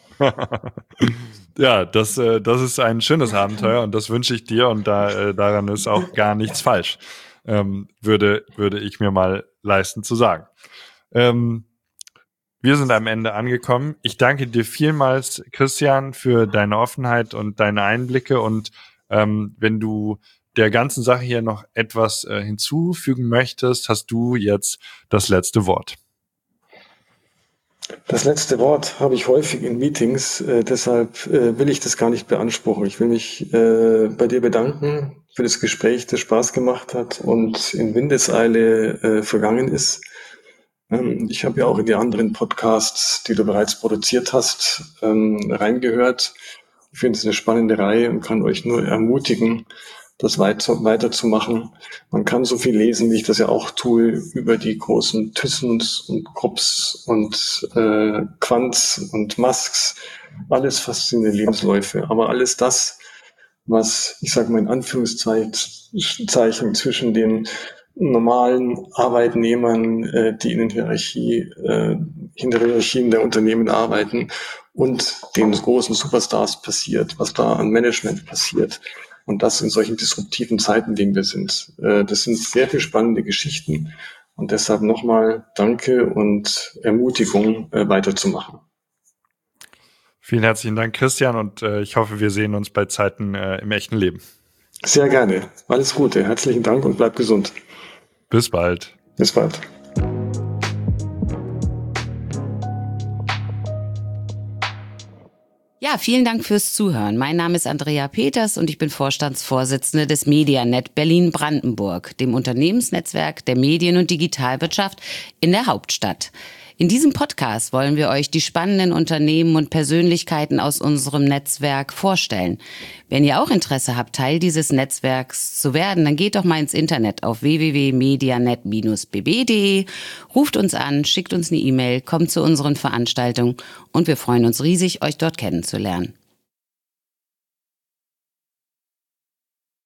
Ja, das, äh, das ist ein schönes Abenteuer und das wünsche ich dir und da, äh, daran ist auch gar nichts falsch, ähm, würde, würde ich mir mal leisten zu sagen. Ähm, wir sind am Ende angekommen. Ich danke dir vielmals, Christian, für deine Offenheit und deine Einblicke und ähm, wenn du der ganzen Sache hier noch etwas äh, hinzufügen möchtest, hast du jetzt das letzte Wort. Das letzte Wort habe ich häufig in Meetings, äh, deshalb äh, will ich das gar nicht beanspruchen. Ich will mich äh, bei dir bedanken für das Gespräch, das Spaß gemacht hat und in Windeseile äh, vergangen ist. Ähm, ich habe ja auch in die anderen Podcasts, die du bereits produziert hast, ähm, reingehört. Ich finde es eine spannende Reihe und kann euch nur ermutigen, das weiter, weiterzumachen. Man kann so viel lesen, wie ich das ja auch tue, über die großen Thyssen's und Krupps und äh, Quants und Musks. Alles faszinierende Lebensläufe. Aber alles das was, ich sage mal in Anführungszeichen, zwischen den normalen Arbeitnehmern, äh, die in den Hierarchie, äh, hinter den Hierarchien der Unternehmen arbeiten, und den großen Superstars passiert, was da an Management passiert. Und das in solchen disruptiven Zeiten, in denen wir sind. Äh, das sind sehr viel spannende Geschichten. Und deshalb nochmal Danke und Ermutigung, äh, weiterzumachen. Vielen herzlichen Dank, Christian, und äh, ich hoffe, wir sehen uns bei Zeiten äh, im echten Leben. Sehr gerne. Alles Gute. Herzlichen Dank und bleib gesund. Bis bald. Bis bald. Ja, vielen Dank fürs Zuhören. Mein Name ist Andrea Peters und ich bin Vorstandsvorsitzende des Medianet Berlin-Brandenburg, dem Unternehmensnetzwerk der Medien- und Digitalwirtschaft in der Hauptstadt. In diesem Podcast wollen wir euch die spannenden Unternehmen und Persönlichkeiten aus unserem Netzwerk vorstellen. Wenn ihr auch Interesse habt, Teil dieses Netzwerks zu werden, dann geht doch mal ins Internet auf w w w punkt medianet bindestrich b b punkt d e, ruft uns an, schickt uns eine E-Mail, kommt zu unseren Veranstaltungen und wir freuen uns riesig, euch dort kennenzulernen.